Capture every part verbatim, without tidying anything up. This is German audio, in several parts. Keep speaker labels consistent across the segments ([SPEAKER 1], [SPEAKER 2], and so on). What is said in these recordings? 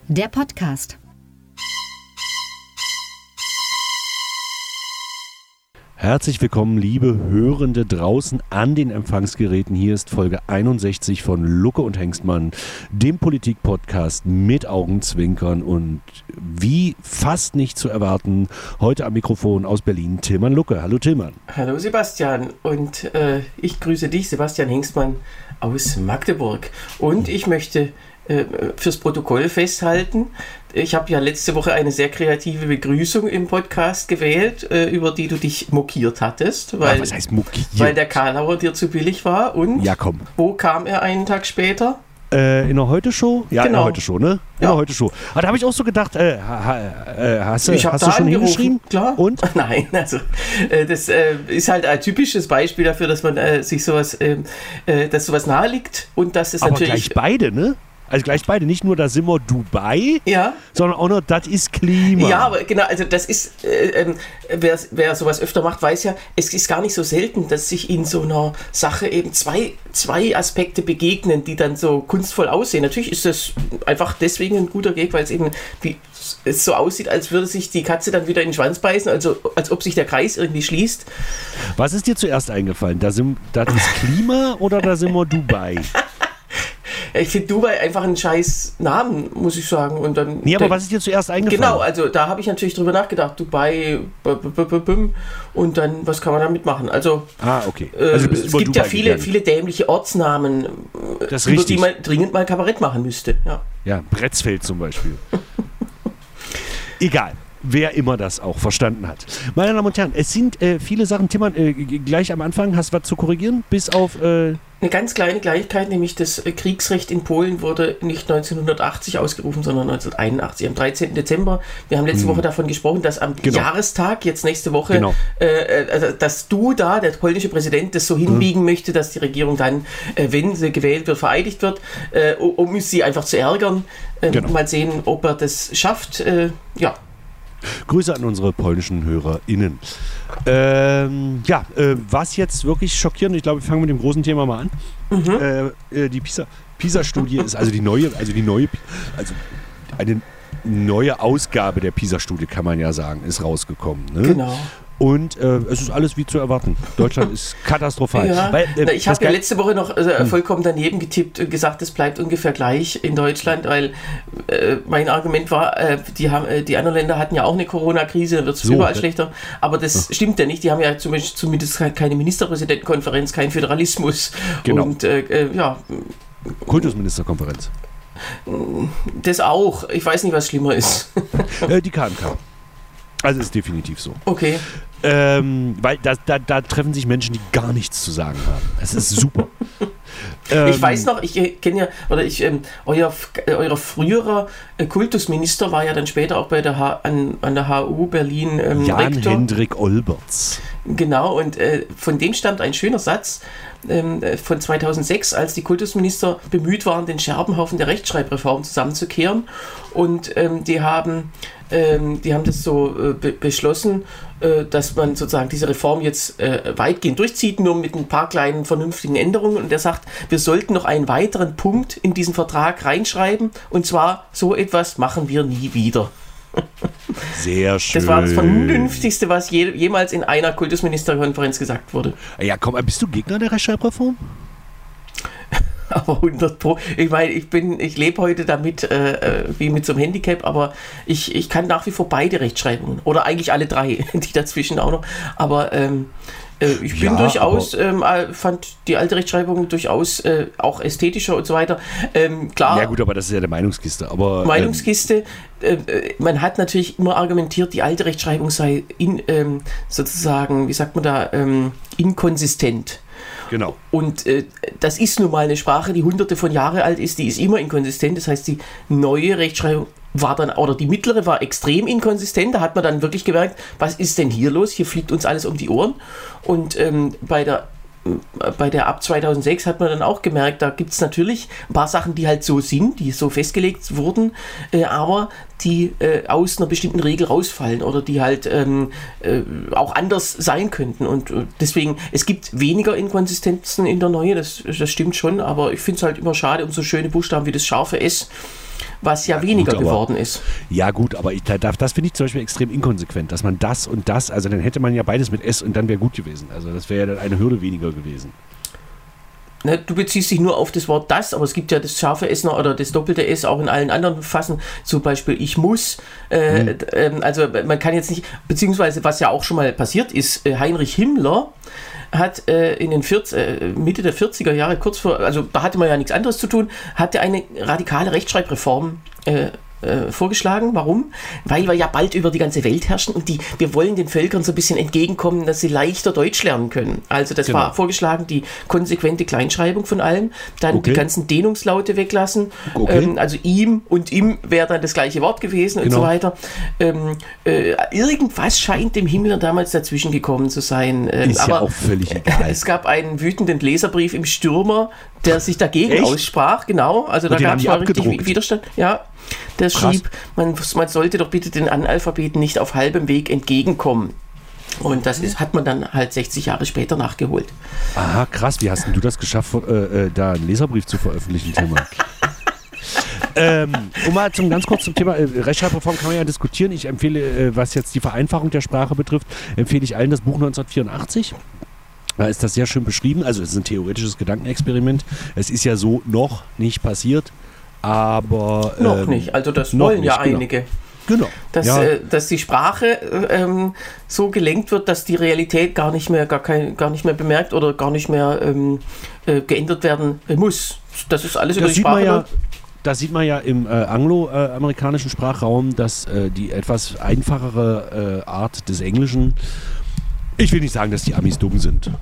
[SPEAKER 1] der Podcast.
[SPEAKER 2] Herzlich willkommen, liebe Hörende draußen an den Empfangsgeräten. Hier ist Folge einundsechzig von Lucke und Hengstmann, dem Politik-Podcast mit Augenzwinkern und wie fast nicht zu erwarten, heute am Mikrofon aus Berlin Tilman Lucke. Hallo Tilman.
[SPEAKER 3] Hallo Sebastian und äh, ich grüße dich, Sebastian Hengstmann aus Magdeburg. Und ich möchte äh, fürs Protokoll festhalten, ich habe ja letzte Woche eine sehr kreative Begrüßung im Podcast gewählt, äh, über die du dich mokiert hattest. Weil,
[SPEAKER 2] ja, was heißt mokiert?
[SPEAKER 3] Weil der Karlauer dir zu billig war. Und
[SPEAKER 2] ja, komm.
[SPEAKER 3] Wo kam er einen Tag später?
[SPEAKER 2] Äh, in der Heute-Show? Ja, genau. In der Heute-Show, ne? In
[SPEAKER 3] ja.
[SPEAKER 2] der Heute-Show. Aber da habe ich auch so gedacht, äh, ha, ha, äh, hast du,
[SPEAKER 3] ich
[SPEAKER 2] hast du schon hingeschrieben?
[SPEAKER 3] Klar.
[SPEAKER 2] Und?
[SPEAKER 3] Nein, also äh, das äh, ist halt ein typisches Beispiel dafür, dass man äh, sich sowas, äh, äh, dass sowas nahe liegt und dass es
[SPEAKER 2] aber
[SPEAKER 3] natürlich...
[SPEAKER 2] gleich beide, ne? Also gleich beide, nicht nur da sind wir Dubai,
[SPEAKER 3] ja.
[SPEAKER 2] sondern auch noch das ist Klima.
[SPEAKER 3] Ja, aber genau, also das ist, äh, äh, wer, wer sowas öfter macht, weiß ja, es ist gar nicht so selten, dass sich in so einer Sache eben zwei, zwei Aspekte begegnen, die dann so kunstvoll aussehen. Natürlich ist das einfach deswegen ein guter Gag, weil es eben wie, es so aussieht, als würde sich die Katze dann wieder in den Schwanz beißen, also als ob sich der Kreis irgendwie schließt.
[SPEAKER 2] Was ist dir zuerst eingefallen? Da sind, das ist Klima oder da sind wir Dubai?
[SPEAKER 3] Ich finde Dubai einfach einen scheiß Namen, muss ich sagen. Und dann,
[SPEAKER 2] nee, aber was ist dir zuerst eingefallen?
[SPEAKER 3] Genau, also da habe ich natürlich drüber nachgedacht. Dubai, b- b- b- b- und dann, was kann man damit machen? Also,
[SPEAKER 2] ah, okay. Also
[SPEAKER 3] äh, es gibt Dubai ja viele, viele dämliche Ortsnamen,
[SPEAKER 2] das
[SPEAKER 3] über
[SPEAKER 2] richtig.
[SPEAKER 3] die man dringend mal Kabarett machen müsste. Ja,
[SPEAKER 2] ja, Bretzfeld zum Beispiel. Egal. Wer immer das auch verstanden hat. Meine Damen und Herren, es sind äh, viele Sachen. Timman, äh, gleich am Anfang hast du was zu korrigieren? Bis auf... Äh
[SPEAKER 3] Eine ganz kleine Kleinigkeit, nämlich das Kriegsrecht in Polen wurde nicht neunzehnhundertachtzig ausgerufen, sondern neunzehnhunderteinundachtzig, am dreizehnten Dezember. Wir haben letzte hm. Woche davon gesprochen, dass am genau. Jahrestag, jetzt nächste Woche, genau. äh, dass du da, der polnische Präsident, das so hinbiegen hm. möchte, dass die Regierung dann, äh, wenn sie gewählt wird, vereidigt wird, äh, um sie einfach zu ärgern. Äh, genau. Mal sehen, ob er das schafft. Äh, ja.
[SPEAKER 2] Grüße an unsere polnischen HörerInnen. Ähm, ja, äh, was jetzt wirklich schockierend, ich glaube, wir fangen mit dem großen Thema mal an. Mhm. Äh, die PISA, PISA-Studie ist also die neue, also die neue, also eine neue Ausgabe der PISA-Studie, kann man ja sagen, ist rausgekommen. Ne?
[SPEAKER 3] Genau.
[SPEAKER 2] Und äh, es ist alles wie zu erwarten. Deutschland ist katastrophal.
[SPEAKER 3] Ja,
[SPEAKER 2] Weil, äh,
[SPEAKER 3] ich habe ja letzte Woche noch äh, vollkommen daneben getippt und gesagt, es bleibt ungefähr gleich in Deutschland, weil äh, mein Argument war, äh, die, haben, äh, die anderen Länder hatten ja auch eine Corona-Krise, dann wird es so, überall äh, schlechter. Aber das ja. stimmt ja nicht. Die haben ja zum Beispiel zumindest keine Ministerpräsidentenkonferenz, keinen Föderalismus. Genau. Und äh, äh, ja.
[SPEAKER 2] Kultusministerkonferenz.
[SPEAKER 3] Das auch. Ich weiß nicht, was schlimmer ist.
[SPEAKER 2] äh, die K M K. Also ist definitiv so.
[SPEAKER 3] Okay.
[SPEAKER 2] Ähm, weil da, da, da treffen sich Menschen, die gar nichts zu sagen haben. Es ist super.
[SPEAKER 3] ähm, ich weiß noch, ich kenne ja, oder ich, ähm, euer, euer früherer äh, Kultusminister war ja dann später auch bei der H, an, an der H U Berlin ähm,
[SPEAKER 2] Jan-Hendrik Olberts.
[SPEAKER 3] Genau, und äh, von dem stammt ein schöner Satz ähm, von zweitausendsechs, als die Kultusminister bemüht waren, den Scherbenhaufen der Rechtschreibreform zusammenzukehren. Und ähm, die haben ähm, die haben das so äh, be- beschlossen, äh, dass man sozusagen diese Reform jetzt äh, weitgehend durchzieht, nur mit ein paar kleinen vernünftigen Änderungen. Und er sagt, wir sollten noch einen weiteren Punkt in diesen Vertrag reinschreiben. Und zwar, so etwas machen wir nie wieder.
[SPEAKER 2] Sehr schön.
[SPEAKER 3] Das war das Vernünftigste, was je, jemals in einer Kultusministerkonferenz gesagt wurde.
[SPEAKER 2] Ja, komm, bist du Gegner der Rechtschreibreform?
[SPEAKER 3] Aber hundert Pro. Ich meine, ich bin, ich lebe heute damit äh, wie mit so einem Handicap, aber ich, ich kann nach wie vor beide Rechtschreibungen. Oder eigentlich alle drei, die dazwischen auch noch. Aber ähm, äh, ich bin ja, durchaus, ähm, fand die alte Rechtschreibung durchaus äh, auch ästhetischer und so weiter. Ähm, klar.
[SPEAKER 2] Ja gut, aber das ist ja der Meinungskiste. Aber,
[SPEAKER 3] Meinungskiste. Ähm, äh, man hat natürlich immer argumentiert, die alte Rechtschreibung sei in, ähm, sozusagen, wie sagt man da, ähm, inkonsistent.
[SPEAKER 2] Genau.
[SPEAKER 3] Und äh, das ist nun mal eine Sprache, die hunderte von Jahren alt ist, die ist immer inkonsistent. Das heißt, die neue Rechtschreibung war dann, oder die mittlere war extrem inkonsistent. Da hat man dann wirklich gemerkt, was ist denn hier los? Hier fliegt uns alles um die Ohren. Und ähm, bei der bei der ab zweitausendsechs hat man dann auch gemerkt, da gibt es natürlich ein paar Sachen, die halt so sind, die so festgelegt wurden, äh, aber die äh, aus einer bestimmten Regel rausfallen oder die halt ähm, äh, auch anders sein könnten. Und äh, deswegen, es gibt weniger Inkonsistenzen in der Neue, das, das stimmt schon, aber ich finde es halt immer schade um so schöne Buchstaben wie das scharfe S, was ja,
[SPEAKER 2] ja
[SPEAKER 3] weniger
[SPEAKER 2] gut,
[SPEAKER 3] geworden
[SPEAKER 2] aber,
[SPEAKER 3] ist.
[SPEAKER 2] Ja gut, aber ich, das, das finde ich zum Beispiel extrem inkonsequent, dass man das und das, also dann hätte man ja beides mit S und dann wäre gut gewesen. Also das wäre ja dann eine Hürde weniger gewesen.
[SPEAKER 3] Ne, du beziehst dich nur auf das Wort das, aber es gibt ja das scharfe S noch oder das doppelte S auch in allen anderen Fassen. Zum Beispiel ich muss. Äh, mhm. äh, also man kann jetzt nicht, beziehungsweise was ja auch schon mal passiert ist, äh, Heinrich Himmler hat äh, in den vierzig, äh, Mitte der vierziger Jahre, kurz vor, also da hatte man ja nichts anderes zu tun, hatte eine radikale Rechtschreibreform äh, Äh, vorgeschlagen. Warum? Weil wir ja bald über die ganze Welt herrschen und die, wir wollen den Völkern so ein bisschen entgegenkommen, dass sie leichter Deutsch lernen können. Also das genau. war vorgeschlagen, die konsequente Kleinschreibung von allem, dann okay. die ganzen Dehnungslaute weglassen, okay. ähm, also ihm und ihm wäre dann das gleiche Wort gewesen genau. und so weiter. Ähm, äh, irgendwas scheint dem Himmler damals dazwischen gekommen zu sein. Ähm,
[SPEAKER 2] Ist
[SPEAKER 3] aber
[SPEAKER 2] ja auch völlig egal.
[SPEAKER 3] Es gab einen wütenden Leserbrief im Stürmer, der sich dagegen
[SPEAKER 2] Echt?
[SPEAKER 3] aussprach, genau, also und da gab es mal richtig Widerstand. Ja, der
[SPEAKER 2] Krass.
[SPEAKER 3] schrieb, man, man sollte doch bitte den Analphabeten nicht auf halbem Weg entgegenkommen. Und das ist, hat man dann halt sechzig Jahre später nachgeholt.
[SPEAKER 2] Aha, krass, wie hast denn du das geschafft, äh, äh, da einen Leserbrief zu veröffentlichen, Thema? ähm, um mal zum, ganz kurz zum Thema äh, Rechtschreibreform kann man ja diskutieren. Ich empfehle, äh, was jetzt die Vereinfachung der Sprache betrifft, empfehle ich allen das Buch neunzehnhundertvierundachtzig. Da ist das sehr schön beschrieben. Also es ist ein theoretisches Gedankenexperiment. Es ist ja so noch nicht passiert, aber...
[SPEAKER 3] Noch
[SPEAKER 2] ähm,
[SPEAKER 3] nicht, also das wollen ja
[SPEAKER 2] genau.
[SPEAKER 3] einige.
[SPEAKER 2] Genau.
[SPEAKER 3] Dass,
[SPEAKER 2] ja.
[SPEAKER 3] äh, dass die Sprache ähm, so gelenkt wird, dass die Realität gar nicht mehr, gar kein, gar nicht mehr bemerkt oder gar nicht mehr ähm, äh, geändert werden muss. Das ist alles
[SPEAKER 2] das
[SPEAKER 3] über die Sprache.
[SPEAKER 2] Ja, das sieht man ja im äh, angloamerikanischen Sprachraum, dass äh, die etwas einfachere äh, Art des Englischen... Ich will nicht sagen, dass die Amis dumm sind.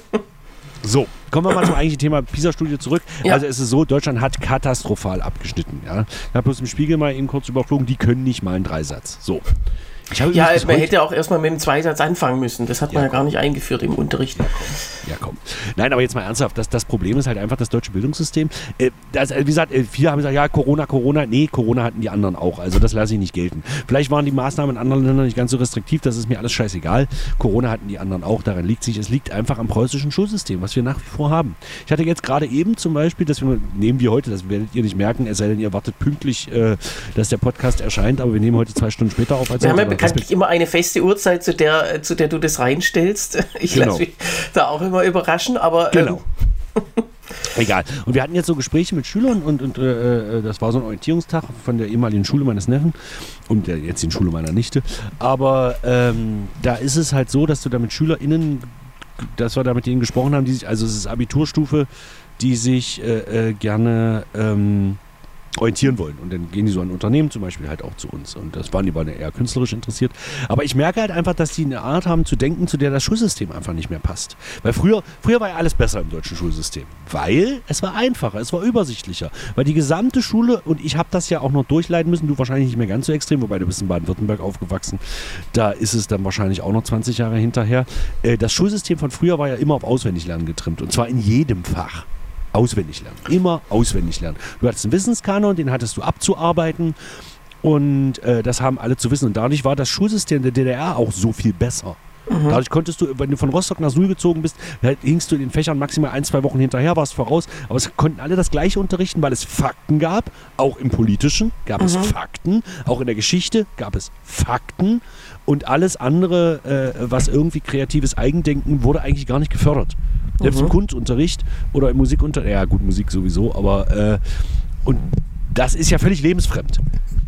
[SPEAKER 2] So, kommen wir mal zum eigentlichen Thema PISA-Studie zurück. Ja. Also es ist so, Deutschland hat katastrophal abgeschnitten. Ja? Ich habe bloß im Spiegel mal eben kurz überflogen, die können nicht mal einen Dreisatz. So. Ich habe
[SPEAKER 3] ja, man hätte auch erstmal mit dem Zweisatz anfangen müssen. Das hat man ja, ja gar nicht eingeführt im Unterricht.
[SPEAKER 2] Ja komm. ja, komm. Nein, aber jetzt mal ernsthaft. Das, das Problem ist halt einfach das deutsche Bildungssystem. Äh, das, wie gesagt, viele haben gesagt, ja, Corona, Corona. Nee, Corona hatten die anderen auch. Also das lasse ich nicht gelten. Vielleicht waren die Maßnahmen in anderen Ländern nicht ganz so restriktiv. Das ist mir alles scheißegal. Corona hatten die anderen auch. Daran liegt sich. Es liegt einfach am preußischen Schulsystem, was wir nach wie vor haben. Ich hatte jetzt gerade eben zum Beispiel, das nehmen wir heute, das werdet ihr nicht merken, es sei denn, ihr wartet pünktlich, äh, dass der Podcast erscheint, aber wir nehmen heute zwei Stunden später auf. Als
[SPEAKER 3] wir haben ja bekanntlich immer eine feste Uhrzeit, zu der, zu der du das reinstellst. Ich genau. lasse mich da auch immer überraschen, aber...
[SPEAKER 2] Genau.
[SPEAKER 3] Ähm.
[SPEAKER 2] Egal. Und wir hatten jetzt so Gespräche mit Schülern und, und äh, das war so ein Orientierungstag von der ehemaligen Schule meines Neffen und der jetzigen Schule meiner Nichte. Aber ähm, da ist es halt so, dass du da mit SchülerInnen, dass wir da mit denen gesprochen haben, die sich, also es ist Abiturstufe, die sich äh, äh, gerne... Ähm, orientieren wollen. Und dann gehen die so an Unternehmen zum Beispiel halt auch zu uns. Und das waren die waren eher künstlerisch interessiert. Aber ich merke halt einfach, dass die eine Art haben zu denken, zu der das Schulsystem einfach nicht mehr passt. Weil früher, früher war ja alles besser im deutschen Schulsystem. Weil es war einfacher, es war übersichtlicher. Weil die gesamte Schule, und ich habe das ja auch noch durchleiden müssen, du wahrscheinlich nicht mehr ganz so extrem, wobei du bist in Baden-Württemberg aufgewachsen, da ist es dann wahrscheinlich auch noch zwanzig Jahre hinterher. Das Schulsystem von früher war ja immer auf Auswendiglernen getrimmt. Und zwar in jedem Fach. Auswendig lernen. Immer auswendig lernen. Du hattest einen Wissenskanon, den hattest du abzuarbeiten und äh, das haben alle zu wissen. Und dadurch war das Schulsystem der D D R auch so viel besser. Mhm. Dadurch konntest du, wenn du von Rostock nach Suhl gezogen bist, hingst du in den Fächern maximal ein, zwei Wochen hinterher, warst voraus. Aber es konnten alle das Gleiche unterrichten, weil es Fakten gab. Auch im Politischen gab mhm. es Fakten. Auch in der Geschichte gab es Fakten. Und alles andere, äh, was irgendwie kreatives Eigendenken, wurde eigentlich gar nicht gefördert. Selbst mhm. im Kunstunterricht oder im Musikunterricht, ja gut, Musik sowieso, aber äh, und das ist ja völlig lebensfremd.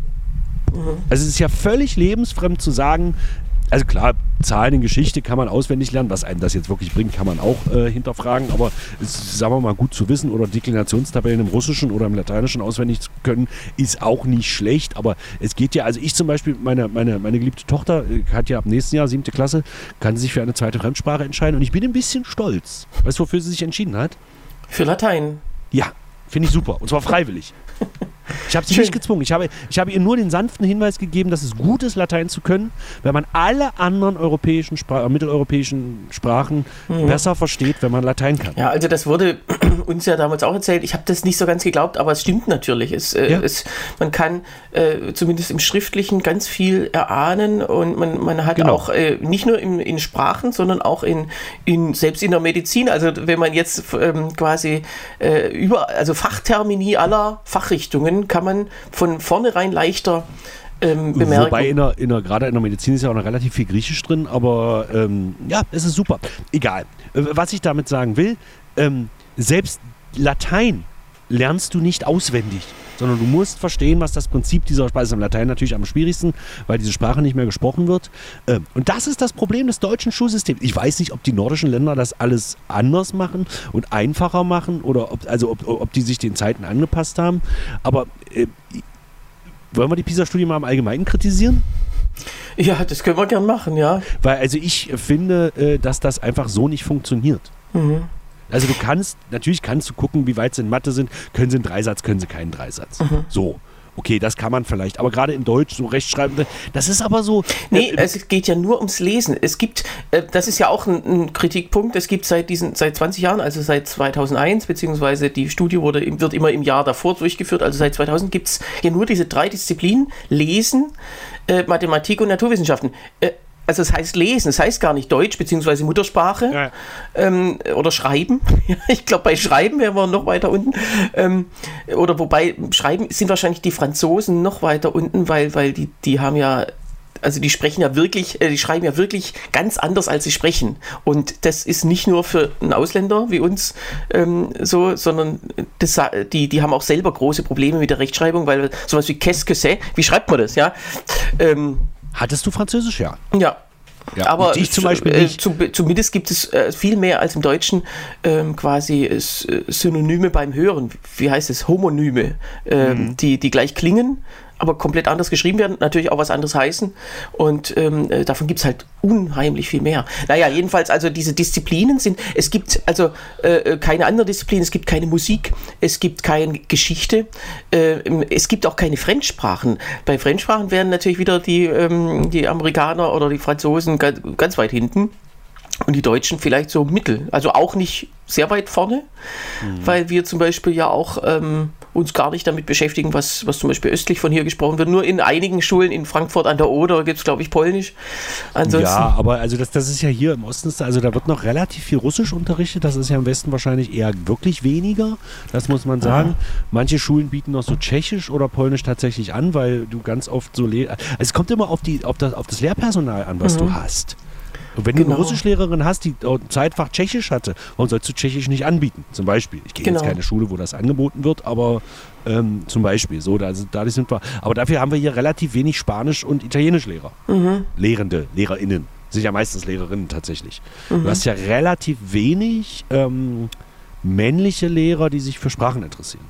[SPEAKER 2] Mhm. Also es ist ja völlig lebensfremd zu sagen, also klar, Zahlen in Geschichte kann man auswendig lernen, was einem das jetzt wirklich bringt, kann man auch äh, hinterfragen, aber es ist, sagen wir mal, gut zu wissen oder Deklinationstabellen im Russischen oder im Lateinischen auswendig zu können, ist auch nicht schlecht, aber es geht ja, also ich zum Beispiel, meine, meine, meine geliebte Tochter hat ja ab nächsten Jahr, siebte Klasse, kann sie sich für eine zweite Fremdsprache entscheiden und ich bin ein bisschen stolz. Weißt du, wofür sie sich entschieden hat?
[SPEAKER 3] Für Latein.
[SPEAKER 2] Ja, finde ich super und zwar freiwillig. Ich habe sie Schön. nicht gezwungen. Ich habe, ich habe ihr nur den sanften Hinweis gegeben, dass es gut ist, Latein zu können, wenn man alle anderen europäischen Spra- mitteleuropäischen Sprachen mhm. besser versteht, wenn man Latein kann.
[SPEAKER 3] Ja, also das wurde uns ja damals auch erzählt. Ich habe das nicht so ganz geglaubt, aber es stimmt natürlich. Es, äh, ja. es, man kann äh, zumindest im Schriftlichen ganz viel erahnen und man, man hat genau. auch äh, nicht nur in, in Sprachen, sondern auch in, in selbst in der Medizin. Also wenn man jetzt ähm, quasi äh, über, also Fachtermini aller Fachrichtungen können, kann man von vornherein leichter ähm, bemerken.
[SPEAKER 2] Wobei in der, in der, gerade in der Medizin ist ja auch noch relativ viel Griechisch drin, aber ähm, ja, es ist super. Egal. Was ich damit sagen will, ähm, selbst Latein lernst du nicht auswendig, sondern du musst verstehen, was das Prinzip dieser Sprache ist. Im Latein natürlich am schwierigsten, weil diese Sprache nicht mehr gesprochen wird. Und das ist das Problem des deutschen Schulsystems. Ich weiß nicht, ob die nordischen Länder das alles anders machen und einfacher machen oder ob, also ob, ob die sich den Zeiten angepasst haben. Aber äh, wollen wir die PISA-Studie mal im Allgemeinen kritisieren?
[SPEAKER 3] Ja, das können wir gern machen, ja.
[SPEAKER 2] Weil also ich finde, äh, dass das einfach so nicht funktioniert. Mhm. Also du kannst, natürlich kannst du gucken, wie weit sie in Mathe sind. Können sie einen Dreisatz, können sie keinen Dreisatz. Mhm. So, okay, das kann man vielleicht. Aber gerade in Deutsch, so Rechtschreibende, das ist aber so...
[SPEAKER 3] Nee,
[SPEAKER 2] äh,
[SPEAKER 3] es geht ja nur ums Lesen. Es gibt, äh, das ist ja auch ein, ein Kritikpunkt, es gibt seit diesen, seit zwanzig Jahren, also seit zweitausendeins, beziehungsweise die Studie wurde, wird immer im Jahr davor durchgeführt, also seit zweitausend gibt es ja nur diese drei Disziplinen, Lesen, äh, Mathematik und Naturwissenschaften. Äh, Also das heißt Lesen, das heißt gar nicht Deutsch, beziehungsweise Muttersprache
[SPEAKER 2] ja.
[SPEAKER 3] ähm, oder Schreiben. Ich glaube, bei Schreiben wären wir noch weiter unten. Ähm, oder wobei, Schreiben sind wahrscheinlich die Franzosen noch weiter unten, weil, weil die, die haben ja, also die sprechen ja wirklich, äh, die schreiben ja wirklich ganz anders, als sie sprechen. Und das ist nicht nur für einen Ausländer wie uns ähm, so, sondern das, die, die haben auch selber große Probleme mit der Rechtschreibung, weil sowas wie qu'est-ce que c'est, wie schreibt man das, ja? Ähm,
[SPEAKER 2] Hattest du Französisch? Ja.
[SPEAKER 3] Ja. Ja, aber
[SPEAKER 2] ich zum Beispiel
[SPEAKER 3] äh,
[SPEAKER 2] nicht.
[SPEAKER 3] Zu, zumindest gibt es äh, viel mehr als im Deutschen ähm, quasi äh, Synonyme beim Hören. Wie heißt es? Homonyme, äh, mhm. die, die gleich klingen, aber komplett anders geschrieben werden, natürlich auch was anderes heißen. Und ähm, äh, davon gibt es halt unheimlich viel mehr. Naja, jedenfalls, also diese Disziplinen sind, es gibt also äh, keine andere Disziplin, es gibt keine Musik, es gibt keine Geschichte, äh, es gibt auch keine Fremdsprachen. Bei Fremdsprachen wären natürlich wieder die, ähm, die Amerikaner oder die Franzosen ganz, ganz weit hinten. Und die Deutschen vielleicht so mittel, also auch nicht sehr weit vorne, mhm. weil wir zum Beispiel ja auch ähm, uns gar nicht damit beschäftigen, was, was zum Beispiel östlich von hier gesprochen wird. Nur in einigen Schulen in Frankfurt an der Oder gibt es, glaube ich, Polnisch. Ansonsten
[SPEAKER 2] ja, aber also das, das ist ja hier im Osten, also da wird noch relativ viel Russisch unterrichtet. Das ist ja im Westen wahrscheinlich eher wirklich weniger. Das muss man sagen. Ah. Manche Schulen bieten noch so Tschechisch oder Polnisch tatsächlich an, weil du ganz oft so... Le- also es kommt immer auf, die, auf, das, auf das Lehrpersonal an, was mhm. du hast. Und wenn genau. du eine Russischlehrerin hast, die Zeitfach Tschechisch hatte, warum sollst du Tschechisch nicht anbieten? Zum Beispiel. Ich gehe genau. jetzt keine Schule, wo das angeboten wird, aber ähm, zum Beispiel. So, da, dadurch sind wir. Aber dafür haben wir hier relativ wenig Spanisch- und Italienischlehrer. Mhm. Lehrende, LehrerInnen. Sind ja meistens Lehrerinnen tatsächlich. Mhm. Du hast ja relativ wenig ähm, männliche Lehrer, die sich für Sprachen interessieren.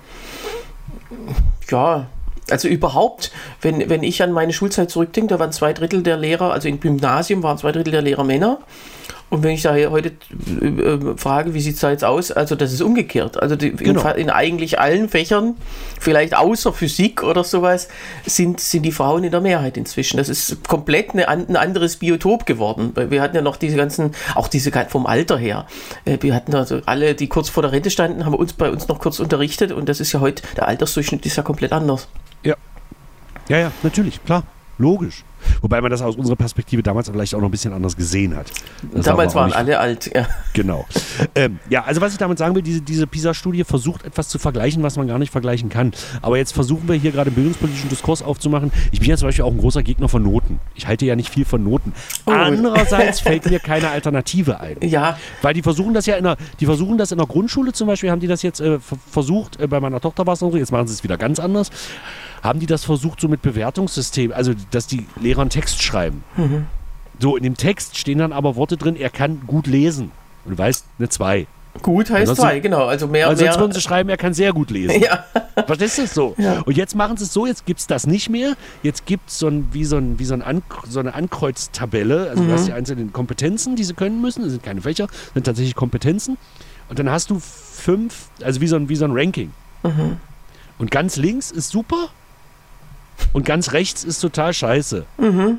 [SPEAKER 3] Ja. Also überhaupt, wenn, wenn ich an meine Schulzeit zurückdenke, da waren zwei Drittel der Lehrer, also im Gymnasium waren zwei Drittel der Lehrer Männer. Und wenn ich da heute äh, frage, wie sieht es da jetzt aus, also das ist umgekehrt. Also die, genau. in, in eigentlich allen Fächern, vielleicht außer Physik oder sowas, sind, sind die Frauen in der Mehrheit inzwischen. Das ist komplett eine, ein anderes Biotop geworden. Wir hatten ja noch diese ganzen, auch diese vom Alter her, wir hatten also alle, die kurz vor der Rente standen, haben uns bei uns noch kurz unterrichtet und das ist ja heute, der Altersdurchschnitt ist ja komplett anders.
[SPEAKER 2] Ja, ja, ja, natürlich, klar, logisch. Wobei man das aus unserer Perspektive damals vielleicht auch noch ein bisschen anders gesehen hat. Das
[SPEAKER 3] damals waren alle alt, ja.
[SPEAKER 2] Genau. Ähm, ja, also was ich damit sagen will, diese, diese PISA-Studie versucht etwas zu vergleichen, was man gar nicht vergleichen kann. Aber jetzt versuchen wir hier gerade bildungspolitischen Diskurs aufzumachen. Ich bin ja zum Beispiel auch ein großer Gegner von Noten. Ich halte ja nicht viel von Noten. Oh. Andererseits fällt mir keine Alternative ein.
[SPEAKER 3] Ja.
[SPEAKER 2] Weil die versuchen das ja in der, die versuchen das in der Grundschule zum Beispiel, haben die das jetzt äh, versucht, äh, bei meiner Tochter war es noch so, jetzt machen sie es wieder ganz anders. Haben die das versucht, so mit Bewertungssystem, also dass die Lehrer einen Text schreiben. Mhm. So, in dem Text stehen dann aber Worte drin, er kann gut lesen. Und du weißt, eine zwei.
[SPEAKER 3] Gut heißt zwei, genau. Also mehr,
[SPEAKER 2] weil sonst
[SPEAKER 3] mehr
[SPEAKER 2] würden sie schreiben, er kann sehr gut lesen.
[SPEAKER 3] Ja.
[SPEAKER 2] Verstehst du das so?
[SPEAKER 3] Ja.
[SPEAKER 2] Und jetzt machen sie es so, jetzt gibt es das nicht mehr. Jetzt gibt so ein, wie so ein, wie so, ein An, so eine Ankreuztabelle. Also mhm. du hast die einzelnen Kompetenzen, die sie können müssen. Das sind keine Fächer, das sind tatsächlich Kompetenzen. Und dann hast du fünf, also wie so ein, wie so ein Ranking. Mhm. Und ganz links ist super. Und ganz rechts ist total scheiße. Mhm.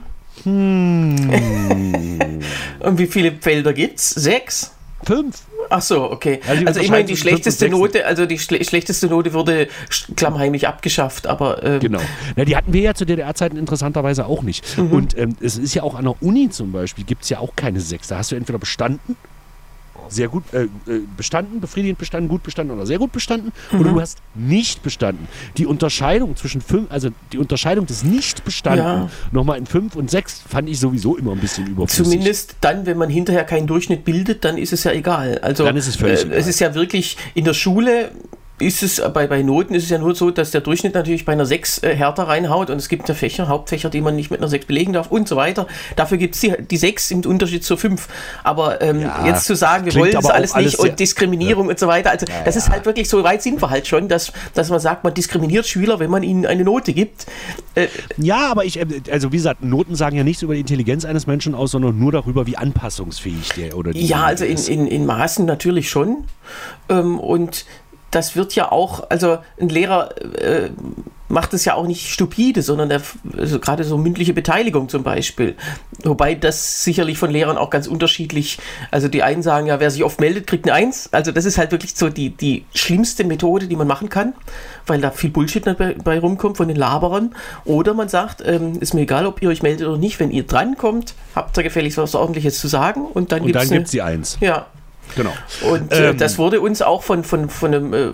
[SPEAKER 2] Hm.
[SPEAKER 3] Und wie viele Felder gibt's? Sechs?
[SPEAKER 2] Fünf.
[SPEAKER 3] Ach so, okay. Also, also ich meine, die schlechteste Note, also die schle- schlechteste Note wurde klammheimlich abgeschafft, aber... Ähm
[SPEAKER 2] genau. Na, die hatten wir ja zu D D R-Zeiten interessanterweise auch nicht. Mhm. Und ähm, es ist ja auch an der Uni zum Beispiel, gibt es ja auch keine sechs. Da hast du entweder bestanden sehr gut äh, bestanden, befriedigend bestanden, gut bestanden oder sehr gut bestanden
[SPEAKER 3] Mhm.
[SPEAKER 2] oder du hast nicht bestanden. Die Unterscheidung zwischen fünf, also die Unterscheidung des nicht bestanden
[SPEAKER 3] Ja.
[SPEAKER 2] nochmal in fünf und sechs fand ich sowieso immer ein bisschen überflüssig.
[SPEAKER 3] Zumindest dann, wenn man hinterher keinen Durchschnitt bildet, dann ist es ja egal. Also
[SPEAKER 2] Dann ist es völlig
[SPEAKER 3] äh,
[SPEAKER 2] egal.
[SPEAKER 3] Es ist ja wirklich in der Schule. Ist es bei, bei Noten ist es ja nur so, dass der Durchschnitt natürlich bei einer sechs äh, härter reinhaut und es gibt ja Fächer, Hauptfächer, die man nicht mit einer sechs belegen darf und so weiter. Dafür gibt es die, die sechs im Unterschied zur fünf. Aber ähm,
[SPEAKER 2] Ja,
[SPEAKER 3] jetzt zu sagen, wir
[SPEAKER 2] klingt
[SPEAKER 3] wollen das
[SPEAKER 2] aber auch
[SPEAKER 3] alles
[SPEAKER 2] alles
[SPEAKER 3] nicht
[SPEAKER 2] sehr-
[SPEAKER 3] und Diskriminierung und so weiter, also
[SPEAKER 2] Ja,
[SPEAKER 3] das ist
[SPEAKER 2] ja.
[SPEAKER 3] halt wirklich, so weit sind wir halt schon, dass, dass man sagt, man diskriminiert Schüler, wenn man ihnen eine Note gibt. Äh,
[SPEAKER 2] Ja, aber ich, äh, also wie gesagt, Noten sagen ja nichts über die Intelligenz eines Menschen aus, sondern nur darüber, wie anpassungsfähig der oder die
[SPEAKER 3] Ja, also in,
[SPEAKER 2] ist.
[SPEAKER 3] in, in Maßen natürlich schon. Ähm, und das wird ja auch, also ein Lehrer äh, macht es ja auch nicht stupide, sondern der, also gerade so mündliche Beteiligung zum Beispiel. Wobei das sicherlich von Lehrern auch ganz unterschiedlich, also die einen sagen ja, wer sich oft meldet, kriegt eine Eins. Also das ist halt wirklich so die, die schlimmste Methode, die man machen kann, weil da viel Bullshit dabei bei rumkommt von den Laberern. Oder man sagt, ähm, ist mir egal, ob ihr euch meldet oder nicht, wenn ihr drankommt, habt ihr gefälligst was Ordentliches zu sagen und dann
[SPEAKER 2] Und
[SPEAKER 3] gibt
[SPEAKER 2] dann
[SPEAKER 3] es
[SPEAKER 2] gibt es die Eins.
[SPEAKER 3] ja.
[SPEAKER 2] Genau.
[SPEAKER 3] Und äh,
[SPEAKER 2] Ähm,
[SPEAKER 3] das wurde uns auch von, von, von, einem, äh,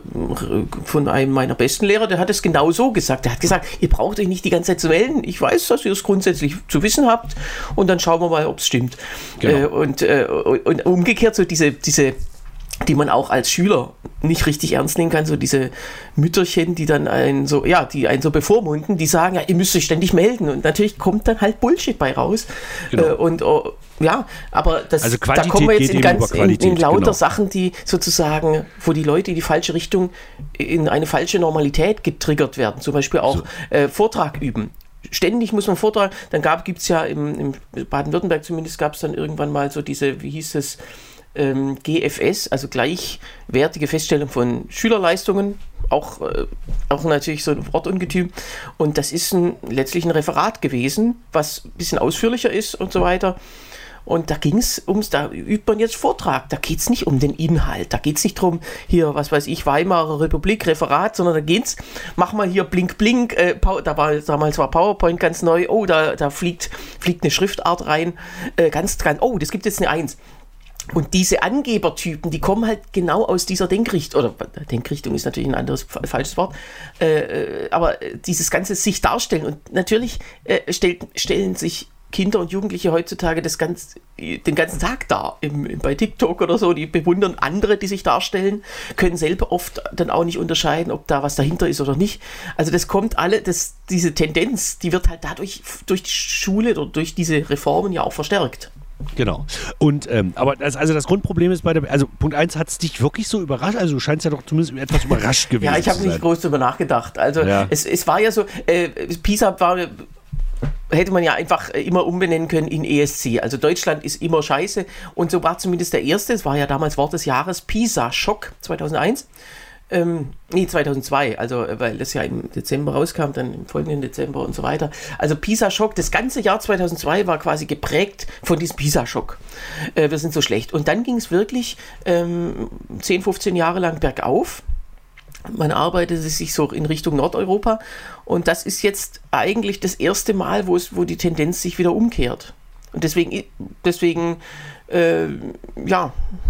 [SPEAKER 3] von einem meiner besten Lehrer, der hat es genau so gesagt. Der hat gesagt, ihr braucht euch nicht die ganze Zeit zu melden. Ich weiß, dass ihr es grundsätzlich zu wissen habt. Und dann schauen wir mal, ob es stimmt.
[SPEAKER 2] Genau.
[SPEAKER 3] Äh, und, äh, und umgekehrt so diese, diese, die man auch als Schüler nicht richtig ernst nehmen kann, so diese Mütterchen, die dann einen so, ja, die einen so bevormunden, die sagen, ja, ihr müsst euch ständig melden. Und natürlich kommt dann halt Bullshit bei raus.
[SPEAKER 2] Genau.
[SPEAKER 3] Äh, und oh, ja, aber das,
[SPEAKER 2] Also
[SPEAKER 3] da
[SPEAKER 2] Quantität
[SPEAKER 3] kommen wir jetzt
[SPEAKER 2] geht
[SPEAKER 3] in,
[SPEAKER 2] eben
[SPEAKER 3] ganz,
[SPEAKER 2] über
[SPEAKER 3] in,
[SPEAKER 2] Qualität,
[SPEAKER 3] in lauter
[SPEAKER 2] genau.
[SPEAKER 3] Sachen, die sozusagen, wo die Leute in die falsche Richtung, in eine falsche Normalität getriggert werden. Zum Beispiel auch
[SPEAKER 2] So.
[SPEAKER 3] äh, Vortrag üben. Ständig muss man Vortrag, dann gibt es ja im, im Baden-Württemberg zumindest, gab es dann irgendwann mal so diese, wie hieß es, ähm, G F S, also gleichwertige Feststellung von Schülerleistungen, auch, äh, auch natürlich so ein Wortungetüm. Und das ist ein, letztlich ein Referat gewesen, was ein bisschen ausführlicher ist und so weiter. Und da ging es ums, da übt man jetzt Vortrag. Da geht es nicht um den Inhalt. Da geht es nicht darum, hier, was weiß ich, Weimarer Republik, Referat, sondern da geht's, mach mal hier blink, blink. Äh, da war, damals war PowerPoint ganz neu. Oh, da, da fliegt, fliegt eine Schriftart rein. Äh, ganz dran. Oh, das gibt jetzt eine Eins. Und diese Angebertypen, die kommen halt genau aus dieser Denkrichtung, oder Denkrichtung ist natürlich ein anderes falsches Wort, äh, aber dieses ganze sich darstellen. Und natürlich äh, stellt, stellen sich Kinder und Jugendliche heutzutage das ganz, den ganzen Tag dar, im, im, bei TikTok oder so, die bewundern andere, die sich darstellen, können selber oft dann auch nicht unterscheiden, ob da was dahinter ist oder nicht. Also das kommt alle, das, diese Tendenz, die wird halt dadurch durch die Schule oder durch diese Reformen ja auch verstärkt.
[SPEAKER 2] Genau. Und ähm, aber das, also das Grundproblem ist bei der, also Punkt eins, hat es dich wirklich so überrascht? Also du scheinst ja doch zumindest etwas überrascht gewesen
[SPEAKER 3] Ja, ich habe
[SPEAKER 2] zu sein.
[SPEAKER 3] nicht groß darüber nachgedacht. Also
[SPEAKER 2] Ja.
[SPEAKER 3] es, es war ja so, äh, PISA war, hätte man ja einfach immer umbenennen können in E S C. Also Deutschland ist immer scheiße. Und so war zumindest der erste, es war ja damals Wort des Jahres, PISA-Schock zweitausendeins. Ähm, nee, zweitausendzwei, also weil das ja im Dezember rauskam, dann im folgenden Dezember und so weiter. Also PISA-Schock, das ganze Jahr zweitausendzwei war quasi geprägt von diesem PISA-Schock. Äh, wir sind so schlecht. Und dann ging es wirklich ähm, zehn, fünfzehn Jahre lang bergauf. Man arbeitete sich so in Richtung Nordeuropa und das ist jetzt eigentlich das erste Mal, wo es, wo die Tendenz sich wieder umkehrt. Und deswegen, deswegen, äh, ja,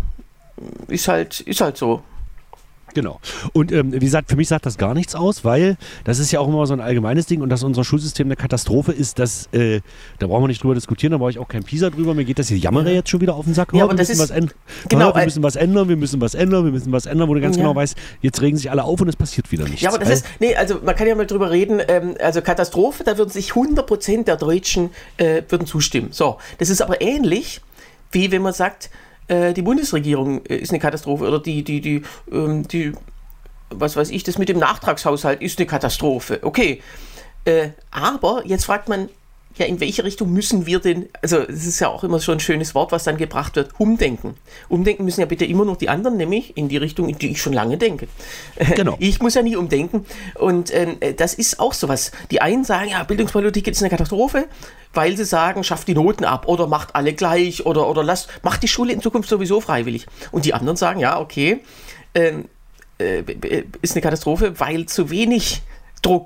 [SPEAKER 3] ist halt, ist halt so.
[SPEAKER 2] Genau. Und ähm, wie gesagt, für mich sagt das gar nichts aus, weil das ist ja auch immer so ein allgemeines Ding und dass unser Schulsystem eine Katastrophe ist, dass, äh, da brauchen wir nicht drüber diskutieren, da brauche ich auch kein PISA drüber, mir geht das hier Jammere jetzt schon wieder auf den Sack.
[SPEAKER 3] Ja,
[SPEAKER 2] oh,
[SPEAKER 3] aber
[SPEAKER 2] wir
[SPEAKER 3] das
[SPEAKER 2] müssen
[SPEAKER 3] ist-
[SPEAKER 2] was ändern.
[SPEAKER 3] genau,
[SPEAKER 2] oh, wir
[SPEAKER 3] äh,
[SPEAKER 2] müssen was ändern, wir müssen was ändern, wir müssen was ändern, wo du ganz
[SPEAKER 3] Ja.
[SPEAKER 2] genau weißt, jetzt regen sich alle auf und es passiert wieder nichts.
[SPEAKER 3] Ja, aber das
[SPEAKER 2] Weil-
[SPEAKER 3] ist, nee, also man kann ja mal drüber reden, ähm, also Katastrophe, da würden sich hundert Prozent der Deutschen äh, würden zustimmen. So, das ist aber ähnlich, wie wenn man sagt, äh, die Bundesregierung äh, ist eine Katastrophe oder die, die, die, ähm, die, was weiß ich, das mit dem Nachtragshaushalt ist eine Katastrophe. Okay, äh, aber jetzt fragt man, ja, in welche Richtung müssen wir denn, also es ist ja auch immer schon ein schönes Wort, was dann gebracht wird, umdenken. Umdenken müssen ja bitte immer noch die anderen, nämlich in die Richtung, in die ich schon lange denke.
[SPEAKER 2] Genau.
[SPEAKER 3] Ich muss ja nie umdenken und äh, das ist auch sowas. Die einen sagen, ja, Bildungspolitik ist eine Katastrophe, weil sie sagen, schafft die Noten ab oder macht alle gleich oder, oder lasst, macht die Schule in Zukunft sowieso freiwillig. Und die anderen sagen, ja, okay, äh, äh, ist eine Katastrophe, weil zu wenig Druck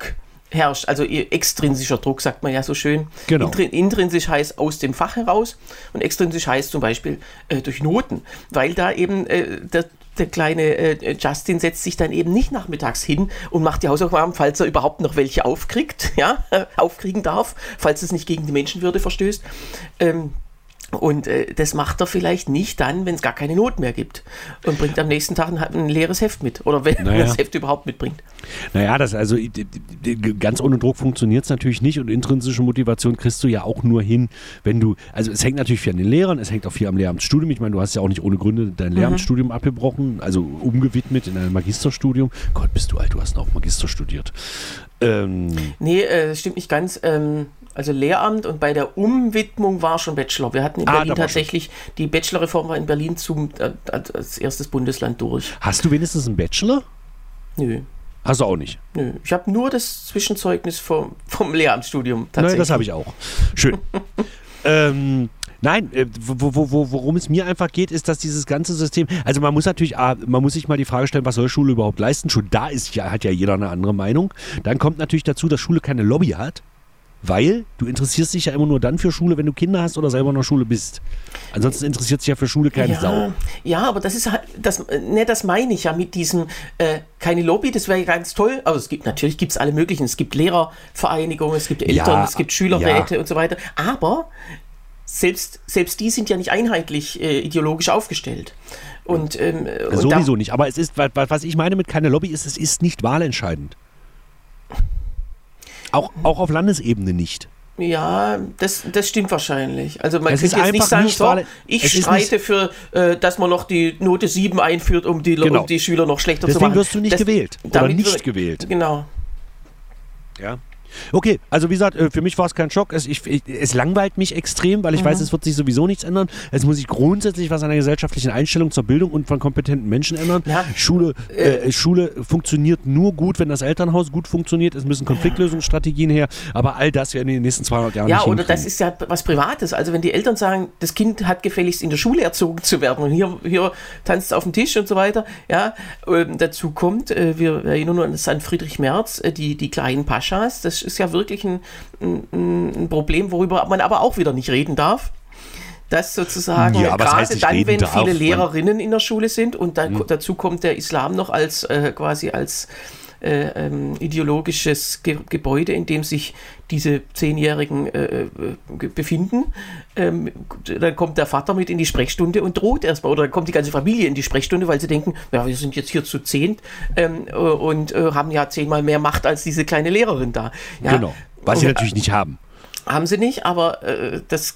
[SPEAKER 3] herrscht. Also extrinsischer Druck, sagt man ja so schön.
[SPEAKER 2] Genau.
[SPEAKER 3] Intri- intrinsisch heißt aus dem Fach heraus und extrinsisch heißt zum Beispiel äh, durch Noten, weil da eben äh, der, der kleine äh, Justin setzt sich dann eben nicht nachmittags hin und macht die Hausaufgaben, falls er überhaupt noch welche aufkriegt, ja, aufkriegen darf, falls es nicht gegen die Menschenwürde verstößt. Ähm, Und äh, das macht er vielleicht nicht dann, wenn es gar keine Not mehr gibt und bringt am nächsten Tag ein, ein leeres Heft mit oder wenn
[SPEAKER 2] naja.
[SPEAKER 3] er das Heft überhaupt mitbringt.
[SPEAKER 2] Naja, das also ganz ohne Druck funktioniert es natürlich nicht und intrinsische Motivation kriegst du ja auch nur hin, wenn du, also es hängt natürlich viel an den Lehrern, es hängt auch viel am Lehramtsstudium. Ich meine, du hast ja auch nicht ohne Gründe dein Lehramtsstudium mhm. abgebrochen, also umgewidmet in ein Magisterstudium. Gott, bist du alt, du hast noch Magister studiert. Ähm,
[SPEAKER 3] nee, äh, das stimmt nicht ganz. Ähm, also Lehramt und bei der Umwidmung war schon Bachelor. Wir hatten in
[SPEAKER 2] ah,
[SPEAKER 3] Berlin tatsächlich, die Bachelorreform war in Berlin zum, äh, als erstes Bundesland durch.
[SPEAKER 2] Hast du wenigstens einen Bachelor?
[SPEAKER 3] Nö.
[SPEAKER 2] Hast du auch nicht?
[SPEAKER 3] Nö. Ich habe nur das Zwischenzeugnis vom, vom Lehramtsstudium tatsächlich.
[SPEAKER 2] Nein, das habe ich auch. Schön. ähm, Nein, äh, wo, wo, wo, worum es mir einfach geht, ist, dass dieses ganze System, also man muss natürlich, man muss sich mal die Frage stellen, was soll Schule überhaupt leisten? Schon da ist ja, hat ja jeder eine andere Meinung. Dann kommt natürlich dazu, dass Schule keine Lobby hat, weil du interessierst dich ja immer nur dann für Schule, wenn du Kinder hast oder selber in der Schule bist. Ansonsten interessiert sich ja für Schule keine
[SPEAKER 3] ja,
[SPEAKER 2] Sau.
[SPEAKER 3] Ja, aber das ist halt, das, ne, das meine ich ja mit diesem, äh, keine Lobby, das wäre ja ganz toll. Also es gibt, natürlich gibt es alle möglichen, es gibt Lehrervereinigungen, es gibt Eltern, ja, es gibt Schülerräte ja. und so weiter. Aber Selbst, selbst die sind ja nicht einheitlich äh, ideologisch aufgestellt. Und, ähm, und
[SPEAKER 2] Sowieso
[SPEAKER 3] da,
[SPEAKER 2] nicht. Aber es ist, was ich meine mit keine Lobby ist, es ist nicht wahlentscheidend. Auch, auch auf Landesebene nicht.
[SPEAKER 3] Ja, das, das stimmt wahrscheinlich. Also man
[SPEAKER 2] es
[SPEAKER 3] könnte jetzt nicht sagen,
[SPEAKER 2] nicht
[SPEAKER 3] so, ich streite für, äh, dass man noch die Note sieben einführt, um die,
[SPEAKER 2] genau.
[SPEAKER 3] um die Schüler noch schlechter
[SPEAKER 2] Deswegen
[SPEAKER 3] zu machen.
[SPEAKER 2] Deswegen wirst du nicht
[SPEAKER 3] das,
[SPEAKER 2] gewählt. Oder nicht wir, gewählt.
[SPEAKER 3] Genau.
[SPEAKER 2] Ja. Okay, also wie gesagt, für mich war es kein Schock. Es, ich, es langweilt mich extrem, weil ich mhm. weiß, es wird sich sowieso nichts ändern. Es muss sich grundsätzlich was an der gesellschaftlichen Einstellung zur Bildung und von kompetenten Menschen ändern. Ja. Schule, äh, Schule funktioniert nur gut, wenn das Elternhaus gut funktioniert. Es müssen Konfliktlösungsstrategien her, aber all das werden in den nächsten zweihundert Jahren
[SPEAKER 3] ja,
[SPEAKER 2] nicht hinkriegen.
[SPEAKER 3] Ja, oder das ist ja was Privates. Also wenn die Eltern sagen, das Kind hat gefälligst in der Schule erzogen zu werden und hier, hier tanzt es auf dem Tisch und so weiter. Ja, ähm, dazu kommt, äh, wir erinnern uns an Friedrich Merz, äh, die, die kleinen Paschas. Das ist ja wirklich ein Ein, ein Problem, worüber man aber auch wieder nicht reden darf. Dass sozusagen,
[SPEAKER 2] ja,
[SPEAKER 3] gerade
[SPEAKER 2] heißt,
[SPEAKER 3] dann, wenn
[SPEAKER 2] darf,
[SPEAKER 3] viele Lehrerinnen in der Schule sind und dann,
[SPEAKER 2] hm.
[SPEAKER 3] dazu kommt der Islam noch als äh, quasi als äh, ähm, ideologisches Ge- Gebäude, in dem sich diese Zehnjährigen äh, äh, befinden, ähm, dann kommt der Vater mit in die Sprechstunde und droht erstmal, oder dann kommt die ganze Familie in die Sprechstunde, weil sie denken, ja, wir sind jetzt hier zu zehnt ähm, und äh, haben ja zehnmal mehr Macht als diese kleine Lehrerin da. Ja?
[SPEAKER 2] Genau, was und, sie natürlich nicht haben.
[SPEAKER 3] Haben sie nicht, aber äh, das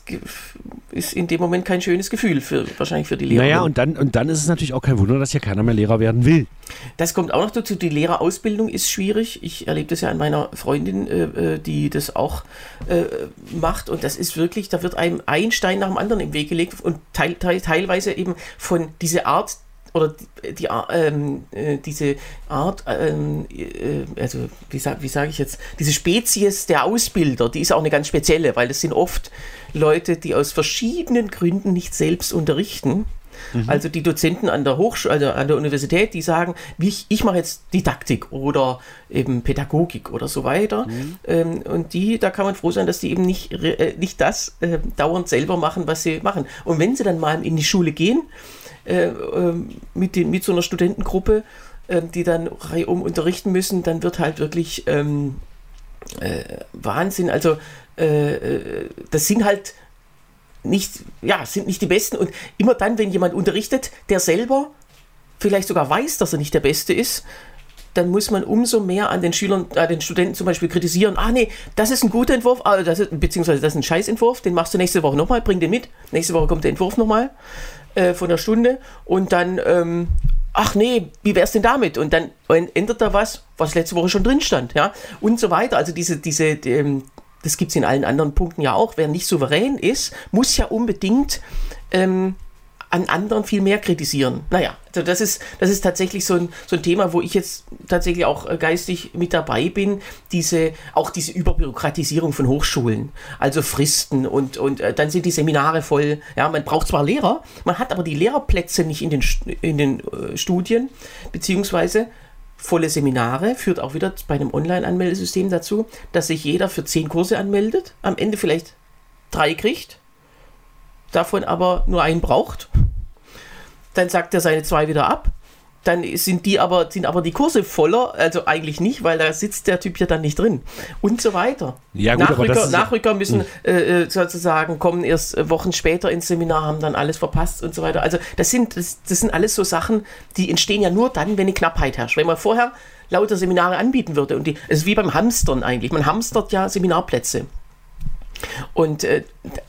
[SPEAKER 3] ist in dem Moment kein schönes Gefühl, für, wahrscheinlich für die Lehrer.
[SPEAKER 2] Naja, und dann, und dann ist es natürlich auch kein Wunder, dass hier keiner mehr Lehrer werden will.
[SPEAKER 3] Das kommt auch noch dazu, die Lehrerausbildung ist schwierig. Ich erlebe das ja an meiner Freundin, äh, die das auch äh, macht und das ist wirklich, da wird einem ein Stein nach dem anderen im Weg gelegt und teil, teil, teilweise eben von dieser Art, oder die, die, ähm, äh, diese Art, ähm, äh, also wie sage wie sag ich jetzt, diese Spezies der Ausbilder, die ist auch eine ganz spezielle, weil das sind oft Leute, die aus verschiedenen Gründen nicht selbst unterrichten. Mhm. Also die Dozenten an der Hochschule, also an der Universität, die sagen, wie ich, ich mache jetzt Didaktik oder eben Pädagogik oder so weiter. Mhm. Ähm, und die, da kann man froh sein, dass die eben nicht, äh, nicht das äh, dauernd selber machen, was sie machen. Und wenn sie dann mal in die Schule gehen, Äh, äh, mit, den, mit so einer Studentengruppe, äh, die dann reihum unterrichten müssen, dann wird halt wirklich ähm, äh, Wahnsinn. Also äh, das sind halt nicht, ja, sind nicht die Besten. Und immer dann, wenn jemand unterrichtet, der selber vielleicht sogar weiß, dass er nicht der Beste ist, dann muss man umso mehr an den Schülern, an den Studenten zum Beispiel kritisieren, ah nee, das ist ein guter Entwurf, ah, das ist, beziehungsweise das ist ein Scheißentwurf, den machst du nächste Woche nochmal, bring den mit, nächste Woche kommt der Entwurf nochmal äh, von der Stunde und dann, ähm, ach nee, wie wär's denn damit? Und dann ändert er was, was letzte Woche schon drin stand, ja, und so weiter. Also diese, diese, die, ähm, das gibt's in allen anderen Punkten ja auch, wer nicht souverän ist, muss ja unbedingt ähm, an anderen viel mehr kritisieren. Naja, also das ist, das ist tatsächlich so ein, so ein Thema, wo ich jetzt tatsächlich auch geistig mit dabei bin, diese, auch diese Überbürokratisierung von Hochschulen, also Fristen und, und äh, dann sind die Seminare voll, ja, man braucht zwar Lehrer, man hat aber die Lehrerplätze nicht in den, in den äh, Studien, beziehungsweise volle Seminare, führt auch wieder bei einem Online-Anmeldesystem dazu, dass sich jeder für zehn Kurse anmeldet, am Ende vielleicht drei kriegt, davon aber nur einen braucht. Dann sagt er seine zwei wieder ab. Dann sind die aber, sind aber die Kurse voller, also eigentlich nicht, weil da sitzt der Typ ja dann nicht drin. Und so weiter.
[SPEAKER 2] Ja, gut,
[SPEAKER 3] Nachrücker,
[SPEAKER 2] aber das ist
[SPEAKER 3] Nachrücker
[SPEAKER 2] ja,
[SPEAKER 3] müssen äh, sozusagen kommen erst Wochen später ins Seminar, haben dann alles verpasst und so weiter. Also das sind, das, das sind alles so Sachen, die entstehen ja nur dann, wenn eine Knappheit herrscht. Wenn man vorher lauter Seminare anbieten würde. Und die, es ist wie beim Hamstern eigentlich. Man hamstert ja Seminarplätze. Und äh,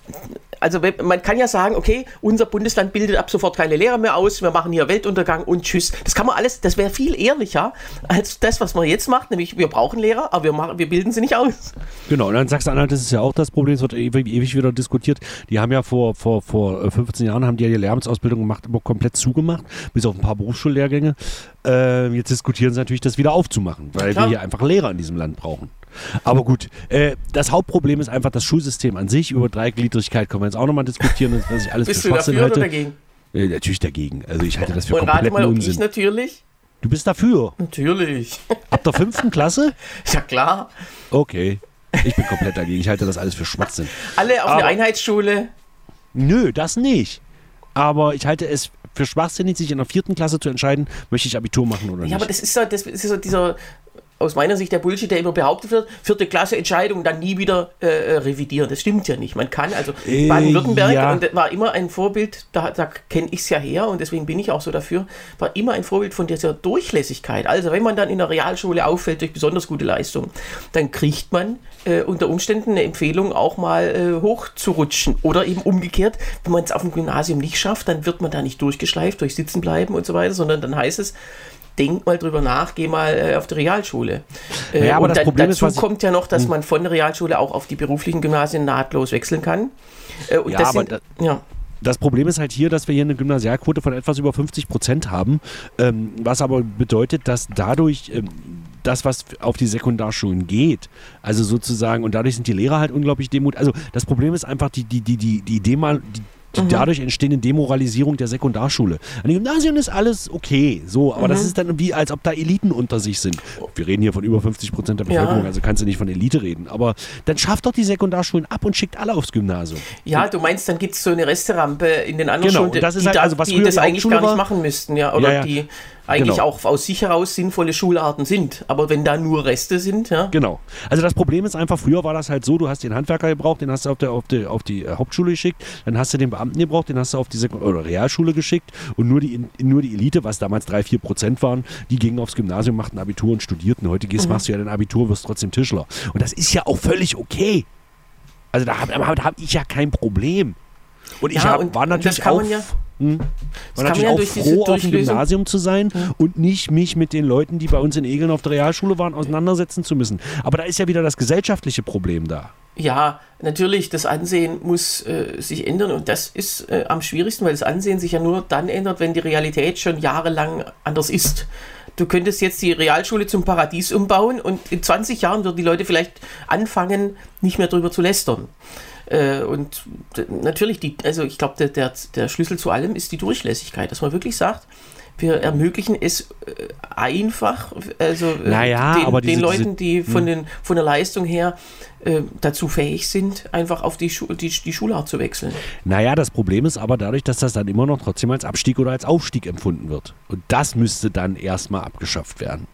[SPEAKER 3] also man kann ja sagen, okay, unser Bundesland bildet ab sofort keine Lehrer mehr aus, wir machen hier Weltuntergang und tschüss. Das kann man alles, das wäre viel ehrlicher als das, was man jetzt macht, nämlich wir brauchen Lehrer, aber wir, machen, wir bilden sie nicht aus.
[SPEAKER 2] Genau, und dann sagst du, Anna, das ist ja auch das Problem, es wird ewig, ewig wieder diskutiert. Die haben ja vor, vor, vor fünfzehn Jahren haben die ja die Lehramtsausbildung gemacht, aber komplett zugemacht, bis auf ein paar Berufsschullehrgänge. Äh, jetzt diskutieren sie natürlich, das wieder aufzumachen, weil
[SPEAKER 3] Klar.
[SPEAKER 2] wir hier einfach Lehrer in diesem Land brauchen. Aber gut, äh, das Hauptproblem ist einfach das Schulsystem an sich. Über Dreigliedrigkeit können wir jetzt auch nochmal diskutieren, was ich alles
[SPEAKER 3] Bist
[SPEAKER 2] für
[SPEAKER 3] du
[SPEAKER 2] Schwachsinn
[SPEAKER 3] dafür
[SPEAKER 2] halte.
[SPEAKER 3] oder dagegen?
[SPEAKER 2] Äh, natürlich dagegen. Also ich halte das für
[SPEAKER 3] Und rate
[SPEAKER 2] kompletten
[SPEAKER 3] mal, ob
[SPEAKER 2] Unsinn.
[SPEAKER 3] ich natürlich.
[SPEAKER 2] Du bist dafür?
[SPEAKER 3] Natürlich.
[SPEAKER 2] Ab der fünften Klasse?
[SPEAKER 3] Ja klar.
[SPEAKER 2] Okay. Ich bin komplett dagegen. Ich halte das alles für Schwachsinn.
[SPEAKER 3] Alle auf
[SPEAKER 2] Aber-
[SPEAKER 3] eine Einheitsschule.
[SPEAKER 2] Nö, das nicht. Aber ich halte es für schwachsinnig, sich in der vierten Klasse zu entscheiden, möchte ich Abitur machen oder nicht.
[SPEAKER 3] Ja, aber das ist so, das ist so dieser, aus meiner Sicht der Bullshit, der immer behauptet wird, vierte Klasse Entscheidung, dann nie wieder äh, revidieren. Das stimmt ja nicht. Man kann, also
[SPEAKER 2] Äh,
[SPEAKER 3] Baden-Württemberg
[SPEAKER 2] ja.
[SPEAKER 3] und das war immer ein Vorbild, da, da kenne ich es ja her und deswegen bin ich auch so dafür, war immer ein Vorbild von dieser Durchlässigkeit. Also wenn man dann in der Realschule auffällt durch besonders gute Leistung, dann kriegt man äh, unter Umständen eine Empfehlung, auch mal äh, hochzurutschen. Oder eben umgekehrt, wenn man es auf dem Gymnasium nicht schafft, dann wird man da nicht durchgeschleift durch Sitzenbleiben und so weiter, sondern dann heißt es, denk mal drüber nach, geh mal äh, auf die Realschule. Äh,
[SPEAKER 2] Naja, aber
[SPEAKER 3] und
[SPEAKER 2] das
[SPEAKER 3] dann,
[SPEAKER 2] Problem
[SPEAKER 3] dazu
[SPEAKER 2] ist, was ich-
[SPEAKER 3] kommt ja noch, dass man von der Realschule auch auf die beruflichen Gymnasien nahtlos wechseln kann. Äh, und
[SPEAKER 2] Ja,
[SPEAKER 3] das
[SPEAKER 2] aber
[SPEAKER 3] sind,
[SPEAKER 2] da-
[SPEAKER 3] ja.
[SPEAKER 2] Das Problem ist halt hier, dass wir hier eine Gymnasialquote von etwas über fünfzig Prozent haben, ähm, was aber bedeutet, dass dadurch ähm, das, was auf die Sekundarschulen geht, also sozusagen, und dadurch sind die Lehrer halt unglaublich demut. Also das Problem ist einfach die, die, die, die, die, Demal, die die
[SPEAKER 3] Mhm.
[SPEAKER 2] dadurch entstehende Demoralisierung der Sekundarschule. An den Gymnasien ist alles okay, so, aber
[SPEAKER 3] Mhm.
[SPEAKER 2] das ist dann wie, als ob da Eliten unter sich sind. Wir reden hier von über fünfzig Prozent der Bevölkerung,
[SPEAKER 3] Ja.
[SPEAKER 2] also kannst du nicht von Elite reden, aber dann schafft doch die Sekundarschulen ab und schickt alle aufs Gymnasium.
[SPEAKER 3] Ja, du meinst, dann gibt es so eine Resterampe in den anderen
[SPEAKER 2] Genau,
[SPEAKER 3] Schulen,
[SPEAKER 2] und das ist
[SPEAKER 3] die,
[SPEAKER 2] halt,
[SPEAKER 3] da,
[SPEAKER 2] also was
[SPEAKER 3] die
[SPEAKER 2] früher
[SPEAKER 3] das
[SPEAKER 2] die
[SPEAKER 3] eigentlich
[SPEAKER 2] Hauptschule
[SPEAKER 3] gar nicht
[SPEAKER 2] war-
[SPEAKER 3] machen müssten, ja, oder
[SPEAKER 2] Ja, ja.
[SPEAKER 3] die eigentlich
[SPEAKER 2] Genau.
[SPEAKER 3] auch aus sich heraus sinnvolle Schularten sind. Aber wenn da nur Reste sind, ja.
[SPEAKER 2] Genau. Also das Problem ist einfach, früher war das halt so, du hast den Handwerker gebraucht, den hast du auf, der, auf, die, auf die äh, Hauptschule geschickt, dann hast du den Beamten gebraucht, den hast du auf die Sekund- oder Realschule geschickt und nur die, nur die Elite, was damals drei, vier Prozent waren, die gingen aufs Gymnasium, machten Abitur und studierten. Heute gehst, machst du ja dein Abitur, wirst trotzdem Tischler. Und das ist ja auch völlig okay. Also da habe hab ich ja kein Problem. Und ich
[SPEAKER 3] Ja,
[SPEAKER 2] hab,
[SPEAKER 3] und
[SPEAKER 2] war natürlich
[SPEAKER 3] das kann
[SPEAKER 2] auch,
[SPEAKER 3] man ja-
[SPEAKER 2] hm, war
[SPEAKER 3] kann man
[SPEAKER 2] natürlich
[SPEAKER 3] ja
[SPEAKER 2] auch
[SPEAKER 3] durch diese
[SPEAKER 2] froh, auf dem
[SPEAKER 3] Durchlesung-
[SPEAKER 2] Gymnasium zu sein und nicht mich mit den Leuten, die bei uns in Egeln auf der Realschule waren, auseinandersetzen zu müssen. Aber da ist ja wieder das gesellschaftliche Problem da.
[SPEAKER 3] Ja, natürlich, das Ansehen muss äh, sich ändern und das ist äh, am schwierigsten, weil das Ansehen sich ja nur dann ändert, wenn die Realität schon jahrelang anders ist. Du könntest jetzt die Realschule zum Paradies umbauen und in zwanzig Jahren würden die Leute vielleicht anfangen, nicht mehr drüber zu lästern. Äh, und d- natürlich, die, also ich glaube, der, der, der Schlüssel zu allem ist die Durchlässigkeit, dass man wirklich sagt, wir ermöglichen es äh, einfach, also äh,
[SPEAKER 2] Naja,
[SPEAKER 3] den,
[SPEAKER 2] aber
[SPEAKER 3] den
[SPEAKER 2] diese-
[SPEAKER 3] Leuten, die
[SPEAKER 2] diese-
[SPEAKER 3] von, den, von der Leistung her äh, dazu fähig sind, einfach auf die, Schu die, die Schulart zu wechseln.
[SPEAKER 2] Naja, das Problem ist aber dadurch, dass das dann immer noch trotzdem als Abstieg oder als Aufstieg empfunden wird. Und das müsste dann erstmal abgeschafft werden.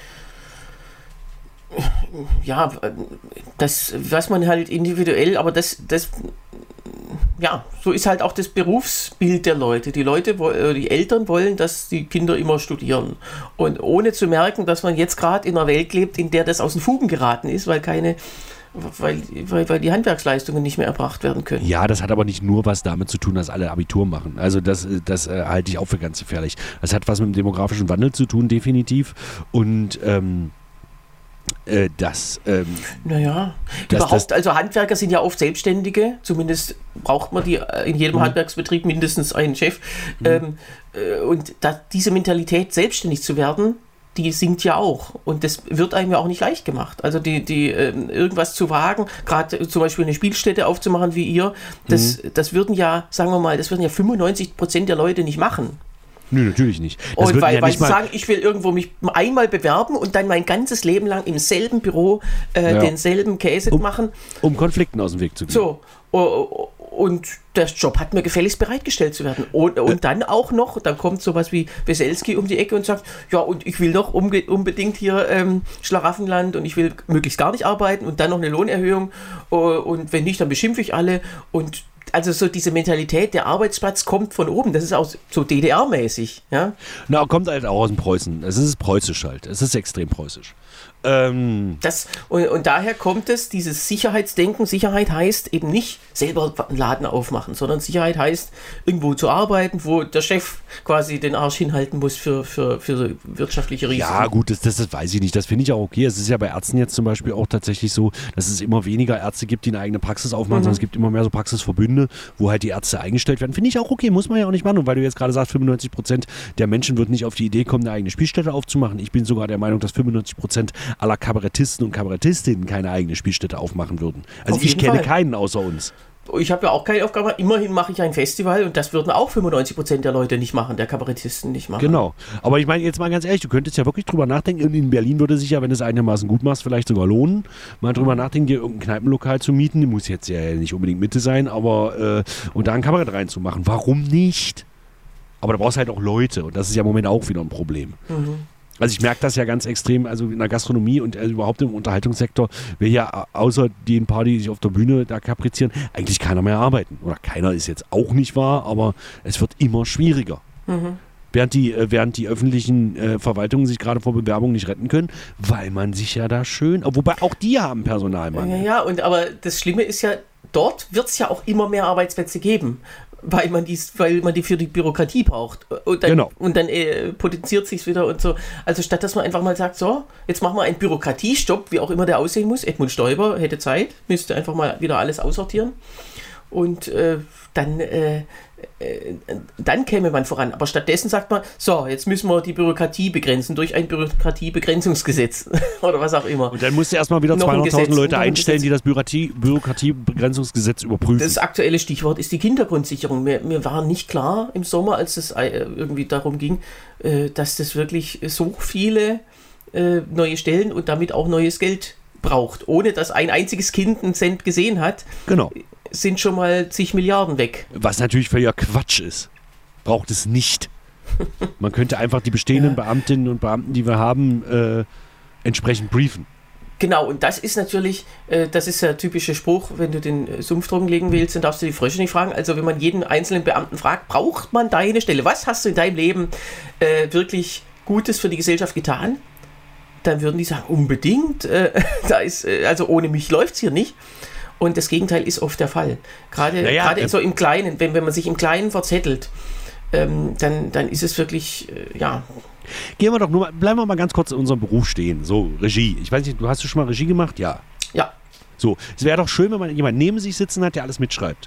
[SPEAKER 3] Ja, äh, das weiß man halt individuell, aber das, das, ja, so ist halt auch das Berufsbild der Leute. Die Leute, wo- äh, die Eltern wollen, dass die Kinder immer studieren. Und ohne zu merken, dass man jetzt gerade in einer Welt lebt, in der das aus den Fugen geraten ist, weil keine, weil, weil, weil die Handwerksleistungen nicht mehr erbracht werden können.
[SPEAKER 2] Ja, das hat aber nicht nur was damit zu tun, dass alle Abitur machen. Also das, das äh, halte ich auch für ganz gefährlich. Das hat was mit dem demografischen Wandel zu tun, definitiv. Und ähm, äh, das... Ähm,
[SPEAKER 3] Naja,
[SPEAKER 2] Das-
[SPEAKER 3] überhaupt,
[SPEAKER 2] das-
[SPEAKER 3] also Handwerker sind ja oft Selbstständige, zumindest braucht man die äh, in jedem
[SPEAKER 2] Mhm.
[SPEAKER 3] Handwerksbetrieb mindestens einen Chef. Ähm, äh, und da, diese Mentalität, selbstständig zu werden, die sinkt ja auch. Und das wird einem ja auch nicht leicht gemacht. Also die, die ähm, irgendwas zu wagen, gerade zum Beispiel eine Spielstätte aufzumachen wie ihr, das, das würden ja, sagen wir mal, das würden ja fünfundneunzig Prozent der Leute nicht machen.
[SPEAKER 2] Nö, natürlich nicht. Das
[SPEAKER 3] und weil,
[SPEAKER 2] ja
[SPEAKER 3] weil
[SPEAKER 2] nicht
[SPEAKER 3] sie
[SPEAKER 2] mal
[SPEAKER 3] sagen, ich will irgendwo mich einmal bewerben und dann mein ganzes Leben lang im selben Büro äh,
[SPEAKER 2] ja.
[SPEAKER 3] denselben Käse
[SPEAKER 2] um,
[SPEAKER 3] machen.
[SPEAKER 2] Um Konflikten aus dem Weg zu gehen.
[SPEAKER 3] So, und der Job hat mir gefälligst bereitgestellt zu werden. Und, und äh. dann auch noch, dann kommt sowas wie Weselski um die Ecke und sagt, ja, und ich will doch unbe- unbedingt hier ähm, Schlaraffenland und ich will möglichst gar nicht arbeiten und dann noch eine Lohnerhöhung und wenn nicht, dann beschimpfe ich alle. Und also so diese Mentalität, der Arbeitsplatz kommt von oben, das ist auch so D D R-mäßig. Ja?
[SPEAKER 2] Na, kommt halt auch aus dem Preußen. Es ist preußisch halt. Es ist extrem preußisch. Ähm.
[SPEAKER 3] Das, und, und daher kommt es, dieses Sicherheitsdenken. Sicherheit heißt eben nicht selber einen Laden aufmachen, sondern Sicherheit heißt, irgendwo zu arbeiten, wo der Chef quasi den Arsch hinhalten muss für, für, für wirtschaftliche Risiken.
[SPEAKER 2] Ja gut, das, das, das weiß ich nicht. Das finde ich auch okay. Es ist ja bei Ärzten jetzt zum Beispiel auch tatsächlich so, dass es immer weniger Ärzte gibt, die eine eigene Praxis aufmachen, mhm. sondern es gibt immer mehr so Praxisverbünde, wo halt die Ärzte eingestellt werden. Finde ich auch okay, muss man ja auch nicht machen. Und weil du jetzt gerade sagst, fünfundneunzig Prozent der Menschen würden nicht auf die Idee kommen, eine eigene Spielstätte aufzumachen. Ich bin sogar der Meinung, dass fünfundneunzig Prozent aller Kabarettisten und Kabarettistinnen keine eigene Spielstätte aufmachen würden. Also ich kenne Fall. keinen außer uns.
[SPEAKER 3] Ich habe ja auch keine Aufgabe, immerhin mache ich ein Festival und das würden auch fünfundneunzig Prozent der Leute nicht machen, der Kabarettisten nicht machen.
[SPEAKER 2] Genau, aber ich meine jetzt mal ganz ehrlich, du könntest ja wirklich drüber nachdenken, in Berlin würde sich ja, wenn du es einigermaßen gut machst, vielleicht sogar lohnen, mal drüber nachdenken, dir irgendein Kneipenlokal zu mieten, muss jetzt ja nicht unbedingt Mitte sein, aber äh, und da ein Kabarett reinzumachen, warum nicht? Aber da brauchst du halt auch Leute und das ist ja im Moment auch wieder ein Problem. Mhm. Also ich merke das ja ganz extrem, also in der Gastronomie und also überhaupt im Unterhaltungssektor will ja außer den paar, die sich auf der Bühne da kaprizieren, eigentlich keiner mehr arbeiten. Oder keiner ist jetzt auch nicht wahr, aber es wird immer schwieriger. Mhm. Während die, während die öffentlichen äh, Verwaltungen sich gerade vor Bewerbungen nicht retten können, weil man sich ja da schön, wobei auch die haben Personalmangel.
[SPEAKER 3] Ja, ja, und aber das Schlimme ist ja, dort wird es ja auch immer mehr Arbeitsplätze geben. Weil man, dies, weil man die für die Bürokratie braucht. Und dann,
[SPEAKER 2] genau.
[SPEAKER 3] und dann äh, potenziert sich wieder und so. Also statt dass man einfach mal sagt, so, jetzt machen wir einen Bürokratiestopp, wie auch immer der aussehen muss. Edmund Stoiber hätte Zeit, müsste einfach mal wieder alles aussortieren. Und äh, dann, äh, äh, dann käme man voran. Aber stattdessen sagt man, so, jetzt müssen wir die Bürokratie begrenzen durch ein Bürokratiebegrenzungsgesetz oder was auch immer.
[SPEAKER 2] Und dann musst du erstmal wieder zweihunderttausend Leute einstellen, die das Bürokratie, Bürokratiebegrenzungsgesetz überprüfen.
[SPEAKER 3] Das aktuelle Stichwort ist die Kindergrundsicherung. Mir, mir war nicht klar im Sommer, als es irgendwie darum ging, dass das wirklich so viele neue Stellen und damit auch neues Geld braucht, ohne dass ein einziges Kind einen Cent gesehen hat.
[SPEAKER 2] Genau.
[SPEAKER 3] Sind schon mal zig Milliarden weg.
[SPEAKER 2] Was natürlich völliger Quatsch ist. Braucht es nicht. Man könnte einfach die bestehenden ja. Beamtinnen und Beamten, die wir haben, äh, entsprechend briefen.
[SPEAKER 3] Genau, und das ist natürlich, äh, das ist der typische Spruch, wenn du den äh, Sumpf trockenlegen willst, dann darfst du die Frösche nicht fragen. Also wenn man jeden einzelnen Beamten fragt, braucht man deine Stelle? Was hast du in deinem Leben äh, wirklich Gutes für die Gesellschaft getan? Dann würden die sagen, unbedingt. Äh, da ist, äh, also ohne mich läuft es hier nicht. Und das Gegenteil ist oft der Fall. Gerade,
[SPEAKER 2] naja,
[SPEAKER 3] gerade
[SPEAKER 2] äh,
[SPEAKER 3] so im Kleinen, wenn, wenn man sich im Kleinen verzettelt, ähm, dann, dann ist es wirklich, äh, ja.
[SPEAKER 2] Gehen wir doch nur mal, bleiben wir mal ganz kurz in unserem Beruf stehen. So, Regie. Ich weiß nicht, du hast du schon mal Regie gemacht? Ja.
[SPEAKER 3] Ja.
[SPEAKER 2] So, es wäre doch schön, wenn man jemanden neben sich sitzen hat, der alles mitschreibt.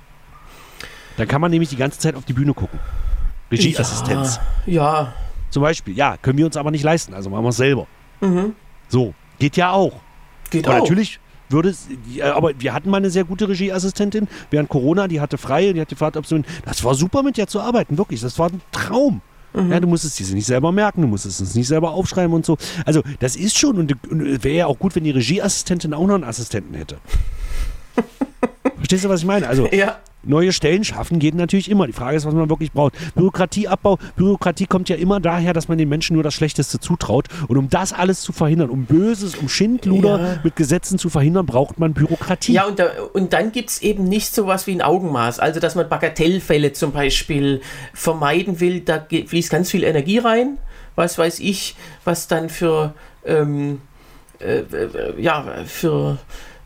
[SPEAKER 2] Dann kann man nämlich die ganze Zeit auf die Bühne gucken. Regieassistenz.
[SPEAKER 3] Ja. ja.
[SPEAKER 2] Zum Beispiel, ja, können wir uns aber nicht leisten, also machen wir es selber. Mhm. So, geht ja auch.
[SPEAKER 3] Geht
[SPEAKER 2] aber
[SPEAKER 3] auch.
[SPEAKER 2] Natürlich würde es, aber wir hatten mal eine sehr gute Regieassistentin während Corona, die hatte frei, die hat gefragt, ob sie, das war super mit der zu arbeiten, wirklich, das war ein Traum. Mhm. Ja, du musstest diese nicht selber merken, du musstest es nicht selber aufschreiben und so. Also das ist schon, und, und wäre ja auch gut, wenn die Regieassistentin auch noch einen Assistenten hätte. Verstehst du, was ich meine? Also
[SPEAKER 3] ja.
[SPEAKER 2] Neue Stellen schaffen geht natürlich immer. Die Frage ist, was man wirklich braucht. Bürokratieabbau. Bürokratie kommt ja immer daher, dass man den Menschen nur das Schlechteste zutraut. Und um das alles zu verhindern, um Böses, um Schindluder ja. mit Gesetzen zu verhindern, braucht man Bürokratie.
[SPEAKER 3] Ja, und, da, und dann gibt es eben nicht sowas wie ein Augenmaß. Also, dass man Bagatellfälle zum Beispiel vermeiden will. Da fließt ganz viel Energie rein. Was weiß ich, was dann für, ähm, äh, ja, für...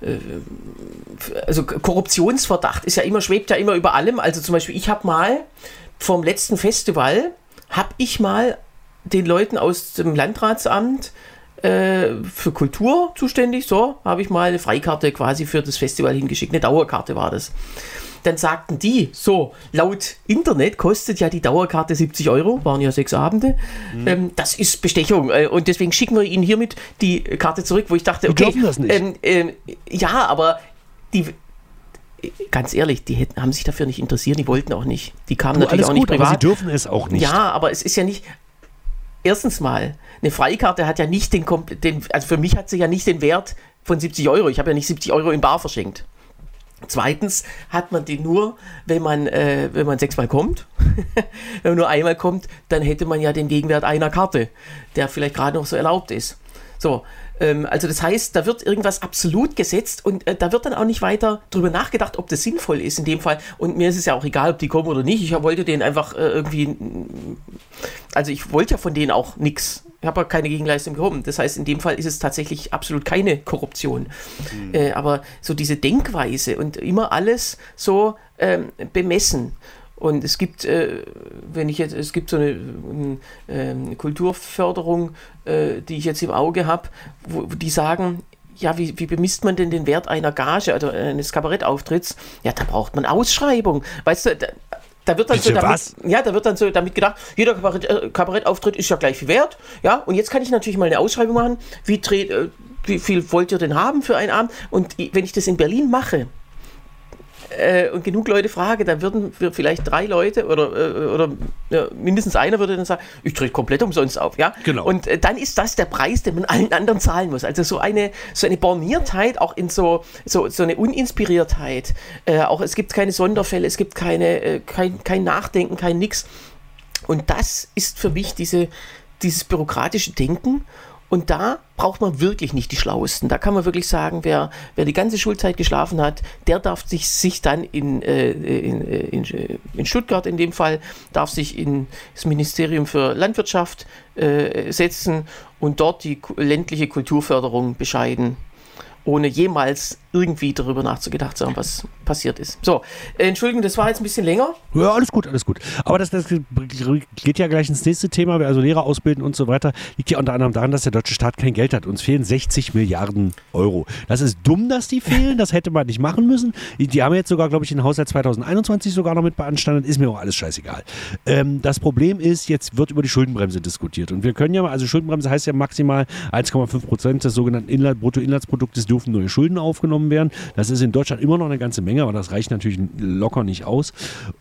[SPEAKER 3] also Korruptionsverdacht ist ja immer, schwebt ja immer über allem. Also zum Beispiel, ich habe mal vom letzten Festival, habe ich mal den Leuten aus dem Landratsamt äh, für Kultur zuständig, so, habe ich mal eine Freikarte quasi für das Festival hingeschickt, eine Dauerkarte war das. Dann sagten die, so, laut Internet kostet ja die Dauerkarte siebzig Euro, waren ja sechs Abende. Mhm. Ähm, das ist Bestechung. Äh, und deswegen schicken wir Ihnen hiermit die Karte zurück, wo ich dachte, okay,
[SPEAKER 2] die dürfen das nicht.
[SPEAKER 3] Ähm, ähm, ja, aber die, ganz ehrlich, die hätten, haben sich dafür nicht interessiert, die wollten auch nicht. Die kamen
[SPEAKER 2] Du,
[SPEAKER 3] natürlich
[SPEAKER 2] alles
[SPEAKER 3] auch
[SPEAKER 2] gut,
[SPEAKER 3] nicht privat.
[SPEAKER 2] aber sie dürfen es auch nicht.
[SPEAKER 3] Ja, aber es ist ja nicht, erstens mal, eine Freikarte hat ja nicht den, den, also für mich hat sie ja nicht den Wert von siebzig Euro. Ich habe ja nicht siebzig Euro in bar verschenkt. Zweitens hat man die nur, wenn man, äh, wenn man sechsmal kommt. Wenn man nur einmal kommt, dann hätte man ja den Gegenwert einer Karte, der vielleicht gerade noch so erlaubt ist. So, ähm, also das heißt, da wird irgendwas absolut gesetzt und äh, da wird dann auch nicht weiter drüber nachgedacht, ob das sinnvoll ist in dem Fall. Und mir ist es ja auch egal, ob die kommen oder nicht. Ich wollte denen einfach äh, irgendwie, also ich wollte ja von denen auch nichts. Ich habe ja keine Gegenleistung bekommen. Das heißt, in dem Fall ist es tatsächlich absolut keine Korruption. Mhm. Äh, aber so diese Denkweise und immer alles so ähm, bemessen. Und es gibt, äh, wenn ich jetzt, es gibt so eine, äh, Kulturförderung, äh, die ich jetzt im Auge habe, wo, wo die sagen, ja, wie, wie bemisst man denn den Wert einer Gage, also eines Kabarettauftritts? Ja, da braucht man Ausschreibung. Weißt du, da, da wird dann
[SPEAKER 2] Bitte
[SPEAKER 3] so damit,
[SPEAKER 2] was?
[SPEAKER 3] ja, da wird dann so damit gedacht, jeder Kabarett, äh, Kabarettauftritt ist ja gleich viel wert, ja, und jetzt kann ich natürlich mal eine Ausschreibung machen, wie, dreht, äh, wie viel wollt ihr denn haben für einen Abend? Und wenn ich das in Berlin mache, Äh, und genug Leute frage, dann würden wir vielleicht drei Leute oder, äh, oder ja, mindestens einer würde dann sagen, ich trete komplett umsonst auf, ja.
[SPEAKER 2] Genau.
[SPEAKER 3] Und äh, dann ist das der Preis, den man allen anderen zahlen muss. Also so eine so eine Borniertheit, auch in so so, so eine Uninspiriertheit. Äh, auch es gibt keine Sonderfälle, es gibt keine äh, kein, kein Nachdenken, kein Nix. Und das ist für mich diese dieses bürokratische Denken. Und da braucht man wirklich nicht die Schlauesten. Da kann man wirklich sagen, wer, wer die ganze Schulzeit geschlafen hat, der darf sich, sich dann in, äh, in, in, in Stuttgart in dem Fall, darf sich in das Ministerium für Landwirtschaft äh, setzen und dort die ländliche Kulturförderung bescheiden, ohne jemals irgendwie darüber nachzugedacht zu haben, was passiert ist. So, äh, Entschuldigung, das war jetzt ein bisschen länger.
[SPEAKER 2] Ja, alles gut, alles gut. Aber das, das geht ja gleich ins nächste Thema, also Lehrer ausbilden und so weiter, liegt ja unter anderem daran, dass der deutsche Staat kein Geld hat. Uns fehlen sechzig Milliarden Euro. Das ist dumm, dass die fehlen, das hätte man nicht machen müssen. Die haben jetzt sogar, glaube ich, den Haushalt zwanzig einundzwanzig sogar noch mit beanstandet, ist mir auch alles scheißegal. Ähm, das Problem ist, jetzt wird über die Schuldenbremse diskutiert. Und wir können ja mal, also Schuldenbremse heißt ja maximal eins Komma fünf Prozent des sogenannten Inland, Bruttoinlandsproduktes dürfen neue Schulden aufgenommen werden. Das ist in Deutschland immer noch eine ganze Menge, aber das reicht natürlich locker nicht aus.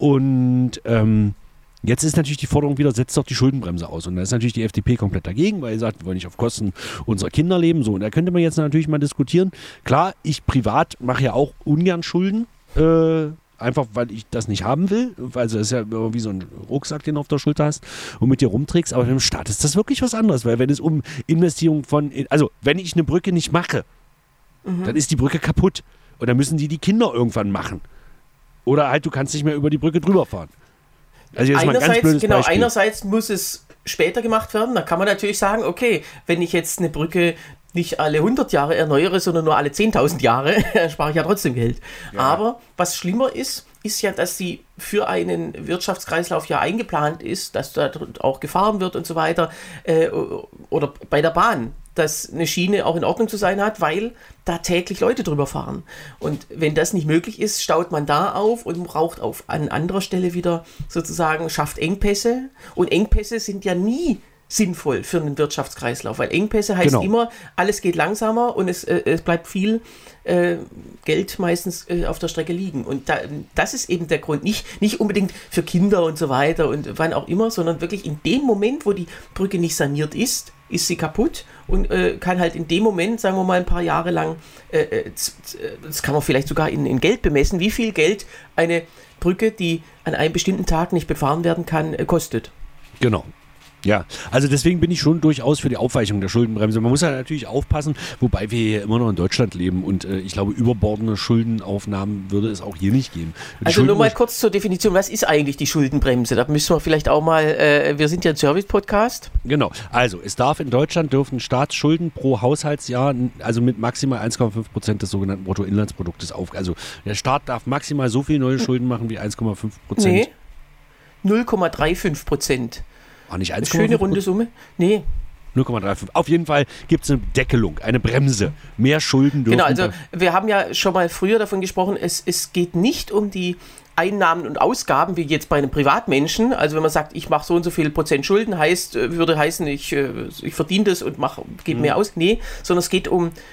[SPEAKER 2] Und ähm, jetzt ist natürlich die Forderung wieder, setzt doch die Schuldenbremse aus. Und da ist natürlich die F D P komplett dagegen, weil sie sagt, wir wollen nicht auf Kosten unserer Kinder leben. So, und da könnte man jetzt natürlich mal diskutieren. Klar, ich privat mache ja auch ungern Schulden, äh, einfach weil ich das nicht haben will, weil das ist ja wie so ein Rucksack, den du auf der Schulter hast und mit dir rumträgst. Aber im Staat ist das wirklich was anderes, weil wenn es um Investitionen von, also wenn ich eine Brücke nicht mache, mhm. dann ist die Brücke kaputt. Und dann müssen die die Kinder irgendwann machen. Oder halt, du kannst nicht mehr über die Brücke drüber fahren. Also jetzt mal ein ganz blödes
[SPEAKER 3] genau,
[SPEAKER 2] Beispiel.
[SPEAKER 3] Einerseits muss es später gemacht werden. Da kann man natürlich sagen, okay, wenn ich jetzt eine Brücke nicht alle hundert Jahre erneuere, sondern nur alle zehntausend Jahre, dann spare ich ja trotzdem Geld. Ja. Aber was schlimmer ist, ist ja, dass sie für einen Wirtschaftskreislauf ja eingeplant ist, dass da auch gefahren wird und so weiter. Äh, oder bei der Bahn, dass eine Schiene auch in Ordnung zu sein hat, weil da täglich Leute drüber fahren. Und wenn das nicht möglich ist, staut man da auf und braucht auf an anderer Stelle wieder sozusagen, schafft Engpässe. Und Engpässe sind ja nie sinnvoll für einen Wirtschaftskreislauf, weil Engpässe heißt genau. immer, alles geht langsamer und es, äh, es bleibt viel äh, Geld meistens äh, auf der Strecke liegen. Und da, das ist eben der Grund, nicht, nicht unbedingt für Kinder und so weiter und wann auch immer, sondern wirklich in dem Moment, wo die Brücke nicht saniert ist, ist sie kaputt und äh, kann halt in dem Moment, sagen wir mal ein paar Jahre lang, äh, das kann man vielleicht sogar in, in Geld bemessen, wie viel Geld eine Brücke, die an einem bestimmten Tag nicht befahren werden kann, äh, kostet.
[SPEAKER 2] Genau. Ja, also deswegen bin ich schon durchaus für die Aufweichung der Schuldenbremse. Man muss ja natürlich aufpassen, wobei wir hier immer noch in Deutschland leben und äh, ich glaube, überbordene Schuldenaufnahmen würde es auch hier nicht geben. Die
[SPEAKER 3] also nur mal kurz zur Definition, was ist eigentlich die Schuldenbremse? Da müssen wir vielleicht auch mal, äh, wir sind ja ein Service-Podcast.
[SPEAKER 2] Genau, also es darf in Deutschland, dürfen Staatsschulden pro Haushaltsjahr, also mit maximal eins Komma fünf Prozent des sogenannten Bruttoinlandsproduktes auf. Also der Staat darf maximal so viel neue Schulden machen wie eins Komma fünf Prozent.
[SPEAKER 3] Nee, null Komma fünfunddreißig Prozent.
[SPEAKER 2] Auch nicht
[SPEAKER 3] eine schöne runde Summe? Nee.
[SPEAKER 2] null Komma fünfunddreißig. Auf jeden Fall gibt es eine Deckelung, eine Bremse. Mehr Schulden dürfen.
[SPEAKER 3] Genau, also wir haben ja schon mal früher davon gesprochen, es, es geht nicht um die Einnahmen und Ausgaben wie jetzt bei einem Privatmenschen. Also wenn man sagt, ich mache so und so viel Prozent Schulden, heißt, würde heißen, ich, ich verdiene das und gebe mhm. mehr aus. Nee, sondern es geht um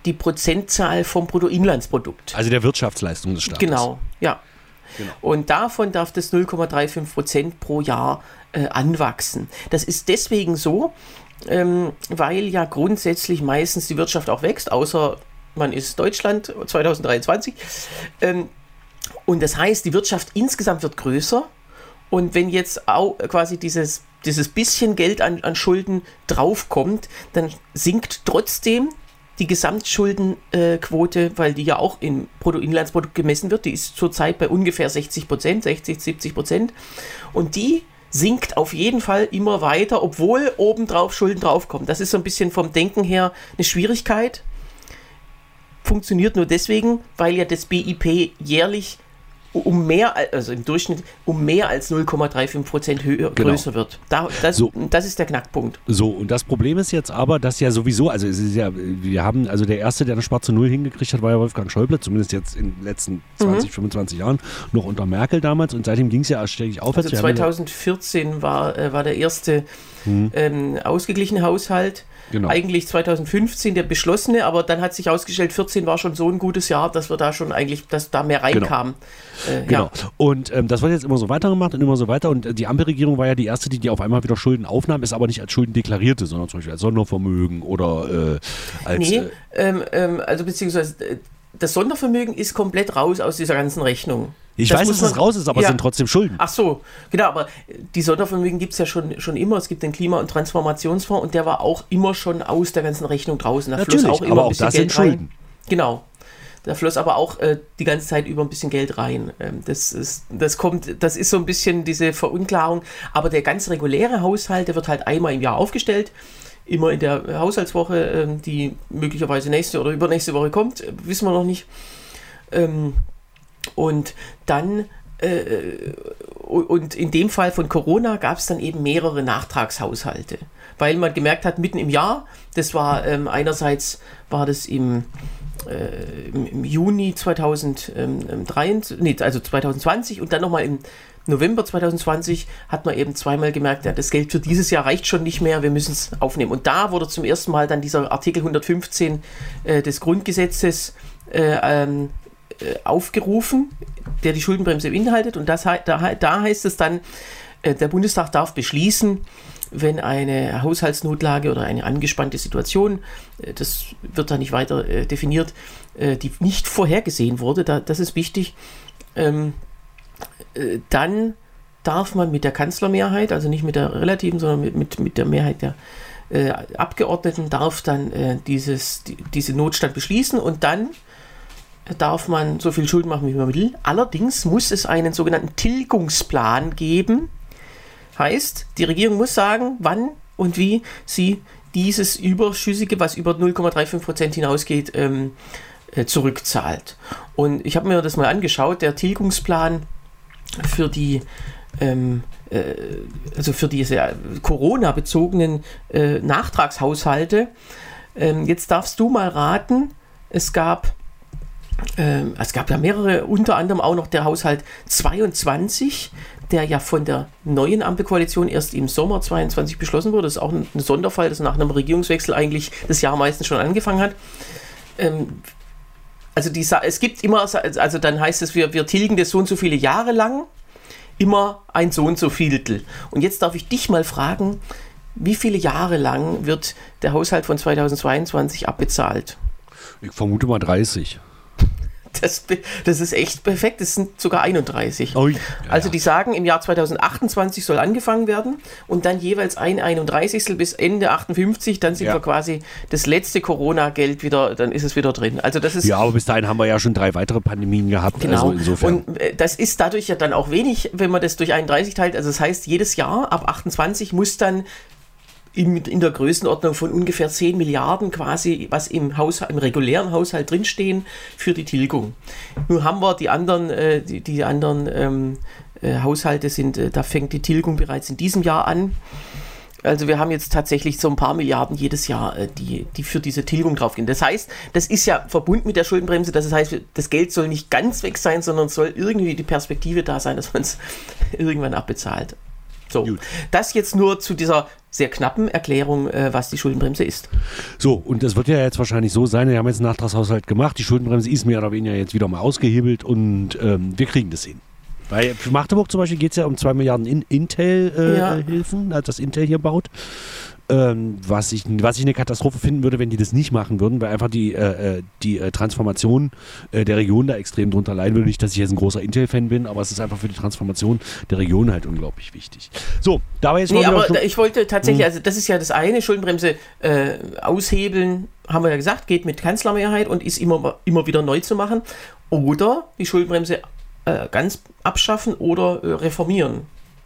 [SPEAKER 3] die Prozentzahl vom Bruttoinlandsprodukt.
[SPEAKER 2] Also der Wirtschaftsleistung des Staates.
[SPEAKER 3] Genau, ja. Genau. Und davon darf das null Komma fünfunddreißig Prozent pro Jahr äh, anwachsen. Das ist deswegen so, ähm, weil ja grundsätzlich meistens die Wirtschaft auch wächst, außer man ist Deutschland zwanzig dreiundzwanzig. Ähm, und das heißt, die Wirtschaft insgesamt wird größer. Und wenn jetzt auch quasi dieses, dieses bisschen Geld an, an Schulden draufkommt, dann sinkt trotzdem die Gesamtschuldenquote, weil die ja auch im Bruttoinlandsprodukt gemessen wird. Die ist zurzeit bei ungefähr sechzig Prozent, sechzig, siebzig Prozent. Und die sinkt auf jeden Fall immer weiter, obwohl obendrauf Schulden draufkommen. Das ist so ein bisschen vom Denken her eine Schwierigkeit. Funktioniert nur deswegen, weil ja das B I P jährlich um mehr, also im Durchschnitt um mehr als null Komma fünfunddreißig Prozent höher, genau. größer wird. Da, das, so. das ist der Knackpunkt.
[SPEAKER 2] So, und das Problem ist jetzt aber, dass ja sowieso, also es ist ja, wir haben, also der Erste, der eine schwarze Null hingekriegt hat, war ja Wolfgang Schäuble, zumindest jetzt in den letzten zwanzig, mhm. fünfundzwanzig Jahren, noch unter Merkel damals, und seitdem ging es ja ständig aufwärts.
[SPEAKER 3] Also zwanzig vierzehn war, äh, war der erste mhm. ähm, ausgeglichene Haushalt. Genau. Eigentlich zwanzig fünfzehn der beschlossene, aber dann hat sich herausgestellt, vierzehn war schon so ein gutes Jahr, dass wir da schon eigentlich, dass da mehr reinkam.
[SPEAKER 2] Genau. Äh, genau. Ja. Und ähm, das wird jetzt immer so weitergemacht und immer so weiter. Und äh, die Ampelregierung war ja die erste, die, die auf einmal wieder Schulden aufnahm, ist aber nicht als Schulden deklarierte, sondern zum Beispiel als Sondervermögen oder äh, als...
[SPEAKER 3] Nee,
[SPEAKER 2] äh,
[SPEAKER 3] ähm, ähm, also beziehungsweise äh, das Sondervermögen ist komplett raus aus dieser ganzen Rechnung.
[SPEAKER 2] Ich das weiß, dass es raus ist, aber ja. es sind trotzdem Schulden.
[SPEAKER 3] Ach so, genau, aber die Sondervermögen gibt es ja schon, schon immer. Es gibt den Klima- und Transformationsfonds und der war auch immer schon aus der ganzen Rechnung draußen. Da
[SPEAKER 2] Natürlich,
[SPEAKER 3] floss auch immer
[SPEAKER 2] aber
[SPEAKER 3] ein
[SPEAKER 2] auch
[SPEAKER 3] bisschen
[SPEAKER 2] das
[SPEAKER 3] Geld
[SPEAKER 2] sind Schulden.
[SPEAKER 3] Rein. Genau. Da floss aber auch äh, die ganze Zeit über ein bisschen Geld rein. Ähm, das ist, das kommt, das ist so ein bisschen diese Verunklarung. Aber der ganz reguläre Haushalt, der wird halt einmal im Jahr aufgestellt. Immer in der Haushaltswoche, ähm, die möglicherweise nächste oder übernächste Woche kommt, äh, wissen wir noch nicht. Ähm, und dann Äh, und in dem Fall von Corona gab es dann eben mehrere Nachtragshaushalte, weil man gemerkt hat, mitten im Jahr, das war ähm, einerseits war das im, äh, im, im Juni zweitausenddreiundzwanzig, nee, also zwanzig zwanzig und dann nochmal im November zwanzig zwanzig hat man eben zweimal gemerkt, ja, das Geld für dieses Jahr reicht schon nicht mehr, wir müssen es aufnehmen. Und da wurde zum ersten Mal dann dieser Artikel hundertfünfzehn äh, des Grundgesetzes äh, ähm, aufgerufen, der die Schuldenbremse beinhaltet, und das, da, da heißt es dann, der Bundestag darf beschließen, wenn eine Haushaltsnotlage oder eine angespannte Situation, das wird da nicht weiter definiert, die nicht vorhergesehen wurde, da, das ist wichtig, dann darf man mit der Kanzlermehrheit, also nicht mit der relativen, sondern mit, mit, mit der Mehrheit der Abgeordneten, darf dann dieses, die, diese Notstand beschließen, und dann darf man so viel Schulden machen, wie man will. Allerdings muss es einen sogenannten Tilgungsplan geben. Heißt, die Regierung muss sagen, wann und wie sie dieses Überschüssige, was über null Komma fünfunddreißig Prozent hinausgeht, ähm, äh, zurückzahlt. Und ich habe mir das mal angeschaut. Der Tilgungsplan für die ähm, äh, also für diese Corona-bezogenen äh, Nachtragshaushalte. Ähm, jetzt darfst du mal raten, es gab Ähm, es gab ja mehrere, unter anderem auch noch der Haushalt zweiundzwanzig, der ja von der neuen Ampelkoalition erst im Sommer zweiundzwanzig beschlossen wurde. Das ist auch ein, ein Sonderfall, dass nach einem Regierungswechsel eigentlich das Jahr meistens schon angefangen hat. Ähm, also die, es gibt immer, also dann heißt es, wir, wir tilgen das so und so viele Jahre lang, immer ein so und so Vieltel. Und jetzt darf ich dich mal fragen, wie viele Jahre lang wird der Haushalt von zweitausendzweiundzwanzig abbezahlt?
[SPEAKER 2] Ich vermute mal dreißig.
[SPEAKER 3] Das, das ist echt perfekt, das sind sogar einunddreißig.
[SPEAKER 2] Ui, ja,
[SPEAKER 3] also die sagen, im Jahr zweitausendachtundzwanzig soll angefangen werden und dann jeweils ein einunddreißigstel bis Ende achtundfünfzig, dann sind ja. wir quasi das letzte Corona-Geld wieder, dann ist es wieder drin. Also das ist,
[SPEAKER 2] ja, aber bis dahin haben wir ja schon drei weitere Pandemien gehabt.
[SPEAKER 3] Genau,
[SPEAKER 2] also insofern.
[SPEAKER 3] Und äh, das ist dadurch ja dann auch wenig, wenn man das durch einunddreißig teilt. Also das heißt, jedes Jahr ab achtundzwanzig muss dann in, in der Größenordnung von ungefähr zehn Milliarden quasi, was im, Haushalt, im regulären Haushalt drinstehen, für die Tilgung. Nun haben wir die anderen, äh, die, die anderen ähm, äh, Haushalte, sind, äh, da fängt die Tilgung bereits in diesem Jahr an. Also wir haben jetzt tatsächlich so ein paar Milliarden jedes Jahr, äh, die, die für diese Tilgung draufgehen. Das heißt, das ist ja verbunden mit der Schuldenbremse, das heißt, das Geld soll nicht ganz weg sein, sondern soll irgendwie die Perspektive da sein, dass man es irgendwann abbezahlt. So, Gut. Das jetzt nur zu dieser sehr knappen Erklärung, äh, was die Schuldenbremse ist.
[SPEAKER 2] So, und das wird ja jetzt wahrscheinlich so sein, wir haben jetzt einen Nachtragshaushalt gemacht, die Schuldenbremse ist mehr oder weniger jetzt wieder mal ausgehebelt und ähm, wir kriegen das hin. Bei für Magdeburg zum Beispiel geht es ja um zwei Milliarden in Intel-Hilfen, äh, ja. das Intel hier baut. Ähm, was, ich, was ich eine Katastrophe finden würde, wenn die das nicht machen würden, weil einfach die, äh, die äh, Transformation äh, der Region da extrem drunter leiden würde. Nicht, dass ich jetzt ein großer Intel-Fan bin, aber es ist einfach für die Transformation der Region halt unglaublich wichtig. So, dabei ist
[SPEAKER 3] nee, aber schon, ich wollte tatsächlich, also das ist ja das eine, Schuldenbremse äh, aushebeln, haben wir ja gesagt, geht mit Kanzlermehrheit und ist immer, immer wieder neu zu machen. Oder die Schuldenbremse äh, ganz abschaffen oder äh, reformieren.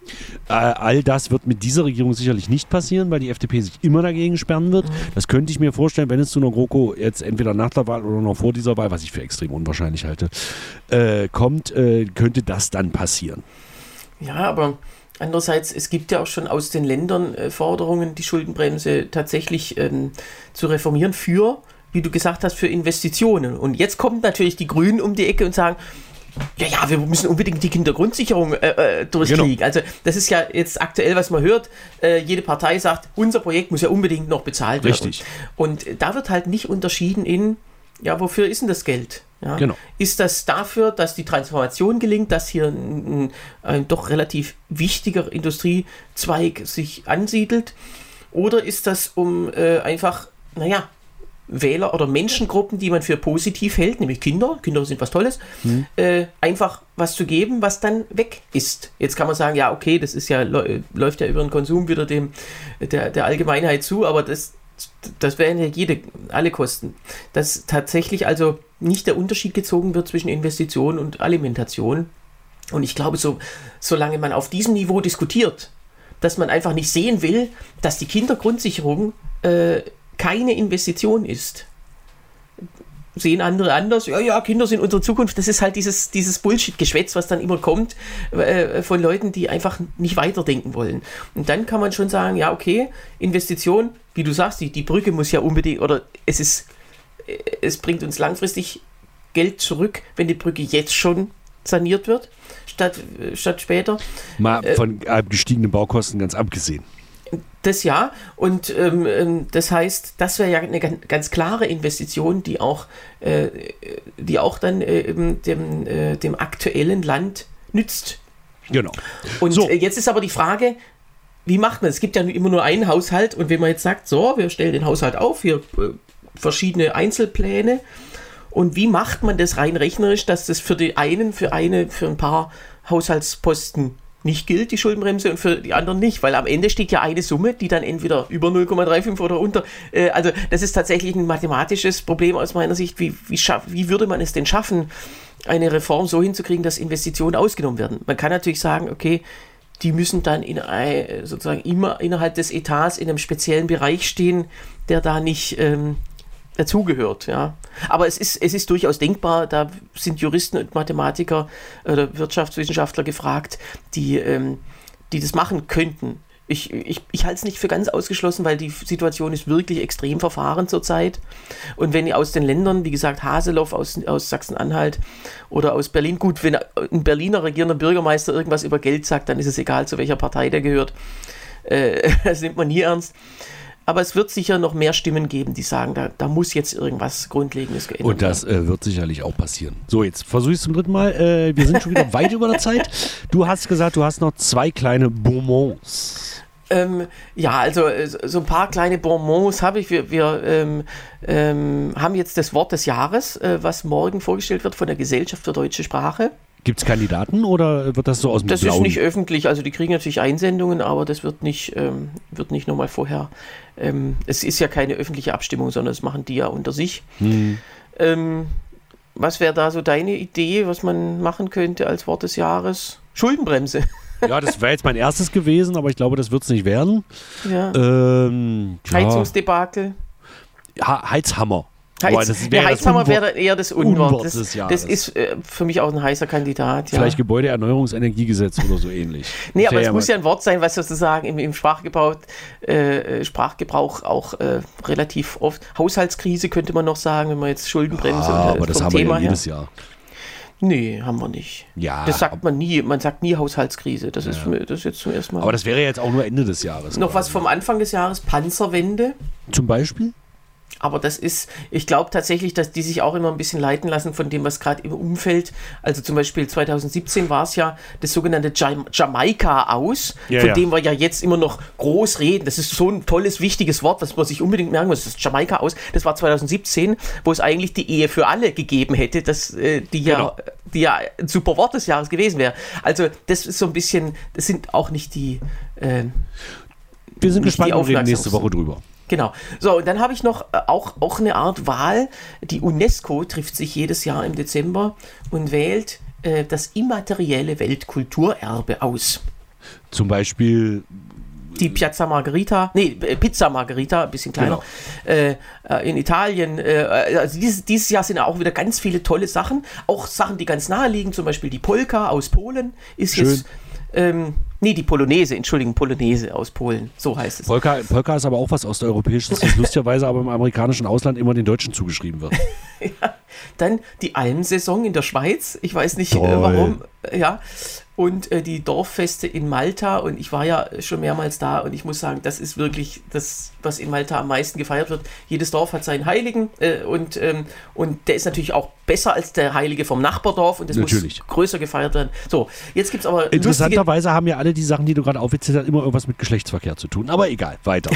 [SPEAKER 2] All das wird mit dieser Regierung sicherlich nicht passieren, weil die F D P sich immer dagegen sperren wird. Mhm. Das könnte ich mir vorstellen, wenn es zu einer GroKo jetzt entweder nach der Wahl oder noch vor dieser Wahl, was ich für extrem unwahrscheinlich halte, äh, kommt, äh, könnte das dann passieren.
[SPEAKER 3] Ja, aber andererseits, es gibt ja auch schon aus den Ländern äh, Forderungen, die Schuldenbremse tatsächlich ähm, zu reformieren für, wie du gesagt hast, für Investitionen. Und jetzt kommen natürlich die Grünen um die Ecke und sagen, ja, ja, wir müssen unbedingt die Kindergrundsicherung äh, durchkriegen. Genau. Also das ist ja jetzt aktuell, was man hört. Äh, jede Partei sagt, unser Projekt muss ja unbedingt noch bezahlt werden.
[SPEAKER 2] Richtig.
[SPEAKER 3] Und da wird halt nicht unterschieden in, ja, wofür ist denn das Geld? Ja?
[SPEAKER 2] Genau.
[SPEAKER 3] Ist das dafür, dass die Transformation gelingt, dass hier ein, ein, ein doch relativ wichtiger Industriezweig sich ansiedelt? Oder ist das um äh, einfach, naja, Wähler oder Menschengruppen, die man für positiv hält, nämlich Kinder, Kinder sind was Tolles, hm. äh, einfach was zu geben, was dann weg ist. Jetzt kann man sagen, ja, okay, das ist ja, läuft ja über den Konsum wieder dem, der, der Allgemeinheit zu, aber das, das wären ja jede, alle Kosten. Dass tatsächlich also nicht der Unterschied gezogen wird zwischen Investition und Alimentation. Und ich glaube, so, solange man auf diesem Niveau diskutiert, dass man einfach nicht sehen will, dass die Kindergrundsicherung äh, keine Investition ist. Sehen andere anders, ja, ja, Kinder sind unsere Zukunft. Das ist halt dieses, dieses Bullshit-Geschwätz, was dann immer kommt äh, von Leuten, die einfach nicht weiterdenken wollen. Und dann kann man schon sagen, ja, okay, Investition, wie du sagst, die, die Brücke muss ja unbedingt, oder es ist, es bringt uns langfristig Geld zurück, wenn die Brücke jetzt schon saniert wird, statt, statt später.
[SPEAKER 2] Mal von äh, gestiegenen Baukosten ganz abgesehen.
[SPEAKER 3] Das ja, und ähm, das heißt, das wäre ja eine ganz, ganz klare Investition, die auch, äh, die auch dann äh, dem, äh, dem aktuellen Land nützt.
[SPEAKER 2] Genau.
[SPEAKER 3] Und so. Jetzt ist aber die Frage, wie macht man es? Es gibt ja immer nur einen Haushalt und wenn man jetzt sagt, so, wir stellen den Haushalt auf, hier äh, verschiedene Einzelpläne und wie macht man das rein rechnerisch, dass das für die einen, für eine, für ein paar Haushaltsposten nicht gilt, die Schuldenbremse, und für die anderen nicht, weil am Ende steht ja eine Summe, die dann entweder über null Komma fünfunddreißig oder unter, äh, also das ist tatsächlich ein mathematisches Problem aus meiner Sicht, wie, wie, schaff, wie würde man es denn schaffen, eine Reform so hinzukriegen, dass Investitionen ausgenommen werden. Man kann natürlich sagen, okay, die müssen dann in ein, sozusagen immer innerhalb des Etats in einem speziellen Bereich stehen, der da nicht ähm, dazugehört, ja. Aber es ist, es ist durchaus denkbar, da sind Juristen und Mathematiker oder Wirtschaftswissenschaftler gefragt, die, ähm, die das machen könnten. Ich, ich, ich halte es nicht für ganz ausgeschlossen, weil die Situation ist wirklich extrem verfahren zurzeit. Und wenn ihr aus den Ländern, wie gesagt, Haseloff aus, aus Sachsen-Anhalt oder aus Berlin, gut, wenn ein Berliner regierender Bürgermeister irgendwas über Geld sagt, dann ist es egal, zu welcher Partei der gehört. Äh, das nimmt man nie ernst. Aber es wird sicher noch mehr Stimmen geben, die sagen, da, da muss jetzt irgendwas Grundlegendes geändert werden.
[SPEAKER 2] Und das äh, wird sicherlich auch passieren. So, jetzt versuche ich es zum dritten Mal. Äh, wir sind schon wieder weit über der Zeit. Du hast gesagt, du hast noch zwei kleine Bonbons.
[SPEAKER 3] Ähm, ja, also so ein paar kleine Bonbons habe ich. Wir, wir ähm, ähm, haben jetzt das Wort des Jahres, äh, was morgen vorgestellt wird von der Gesellschaft für deutsche Sprache.
[SPEAKER 2] Gibt es Kandidaten oder wird das so aus dem
[SPEAKER 3] Das
[SPEAKER 2] Blauen?
[SPEAKER 3] ist nicht öffentlich, also die kriegen natürlich Einsendungen, aber das wird nicht, ähm, wird nicht nochmal vorher, ähm, es ist ja keine öffentliche Abstimmung, sondern das machen die ja unter sich. Hm. Ähm, was wäre da so deine Idee, was man machen könnte als Wort des Jahres? Schuldenbremse.
[SPEAKER 2] Ja, das wäre jetzt mein erstes gewesen, aber ich glaube, das wird es nicht werden.
[SPEAKER 3] Ja.
[SPEAKER 2] Ähm, ja.
[SPEAKER 3] Heizungsdebakel.
[SPEAKER 2] Ha- Heizhammer.
[SPEAKER 3] Heiz,
[SPEAKER 2] das
[SPEAKER 3] der Heizhammer wäre eher das Unwort.
[SPEAKER 2] Unwort
[SPEAKER 3] das,
[SPEAKER 2] des
[SPEAKER 3] das ist äh, für mich auch ein heißer Kandidat. Ja.
[SPEAKER 2] Vielleicht Gebäudeerneuerungsenergiegesetz oder so ähnlich.
[SPEAKER 3] Nee, aber
[SPEAKER 2] ja
[SPEAKER 3] es
[SPEAKER 2] ja
[SPEAKER 3] muss ja ein Wort sein, was sozusagen im, im Sprachgebrauch, äh, Sprachgebrauch auch äh, relativ oft, Haushaltskrise könnte man noch sagen, wenn man jetzt Schuldenbremse
[SPEAKER 2] ja,
[SPEAKER 3] und,
[SPEAKER 2] aber das
[SPEAKER 3] vom
[SPEAKER 2] haben wir
[SPEAKER 3] Thema
[SPEAKER 2] ja jedes
[SPEAKER 3] her.
[SPEAKER 2] Jahr.
[SPEAKER 3] Nee, haben wir nicht.
[SPEAKER 2] Ja.
[SPEAKER 3] Das sagt man nie. Man sagt nie Haushaltskrise. Das, ja. ist, das ist jetzt zum ersten Mal.
[SPEAKER 2] Aber das wäre jetzt auch nur Ende des Jahres.
[SPEAKER 3] Noch quasi. Was vom Anfang des Jahres, Panzerwende.
[SPEAKER 2] Zum Beispiel?
[SPEAKER 3] Aber das ist, ich glaube tatsächlich, dass die sich auch immer ein bisschen leiten lassen von dem, was gerade im Umfeld, also zum Beispiel zwanzig siebzehn war es ja das sogenannte Jam- Jamaika aus, ja, von ja. dem wir ja jetzt immer noch groß reden. Das ist so ein tolles, wichtiges Wort, was man sich unbedingt merken muss. Das Jamaika aus, das war zwanzig siebzehn, wo es eigentlich die Ehe für alle gegeben hätte, das, äh, die, ja, genau. die ja ein super Wort des Jahres gewesen wäre. Also das ist so ein bisschen, das sind auch nicht die äh,
[SPEAKER 2] Wir sind gespannt und reden nächste Woche drüber.
[SPEAKER 3] Genau. So, und dann habe ich noch äh, auch, auch eine Art Wahl. Die UNESCO trifft sich jedes Jahr im Dezember und wählt äh, das immaterielle Weltkulturerbe aus.
[SPEAKER 2] Zum Beispiel
[SPEAKER 3] die Piazza Margherita, nee, Pizza Margherita, ein bisschen kleiner, genau. äh, äh, in Italien. Äh, also dieses, dieses Jahr sind auch wieder ganz viele tolle Sachen. Auch Sachen, die ganz nahe liegen, zum Beispiel die Polka aus Polen ist Schön. jetzt... Ähm, nee, die Polonaise, Entschuldigung, Polonaise aus Polen, so heißt es.
[SPEAKER 2] Polka, Polka ist aber auch was Osteuropäisches, das lustigerweise aber im amerikanischen Ausland immer den Deutschen zugeschrieben wird.
[SPEAKER 3] Ja, dann die Almsaison in der Schweiz, ich weiß nicht äh, warum, ja, und äh, die Dorffeste in Malta und ich war ja schon mehrmals da und ich muss sagen, das ist wirklich das, was in Malta am meisten gefeiert wird. Jedes Dorf hat seinen Heiligen äh, und, ähm, und der ist natürlich auch besser als der Heilige vom Nachbardorf und das natürlich. muss größer gefeiert werden. So, jetzt gibt es aber
[SPEAKER 2] interessanterweise haben ja alle die Sachen, die du gerade aufgezählt hast, immer irgendwas mit Geschlechtsverkehr zu tun, aber egal, weiter.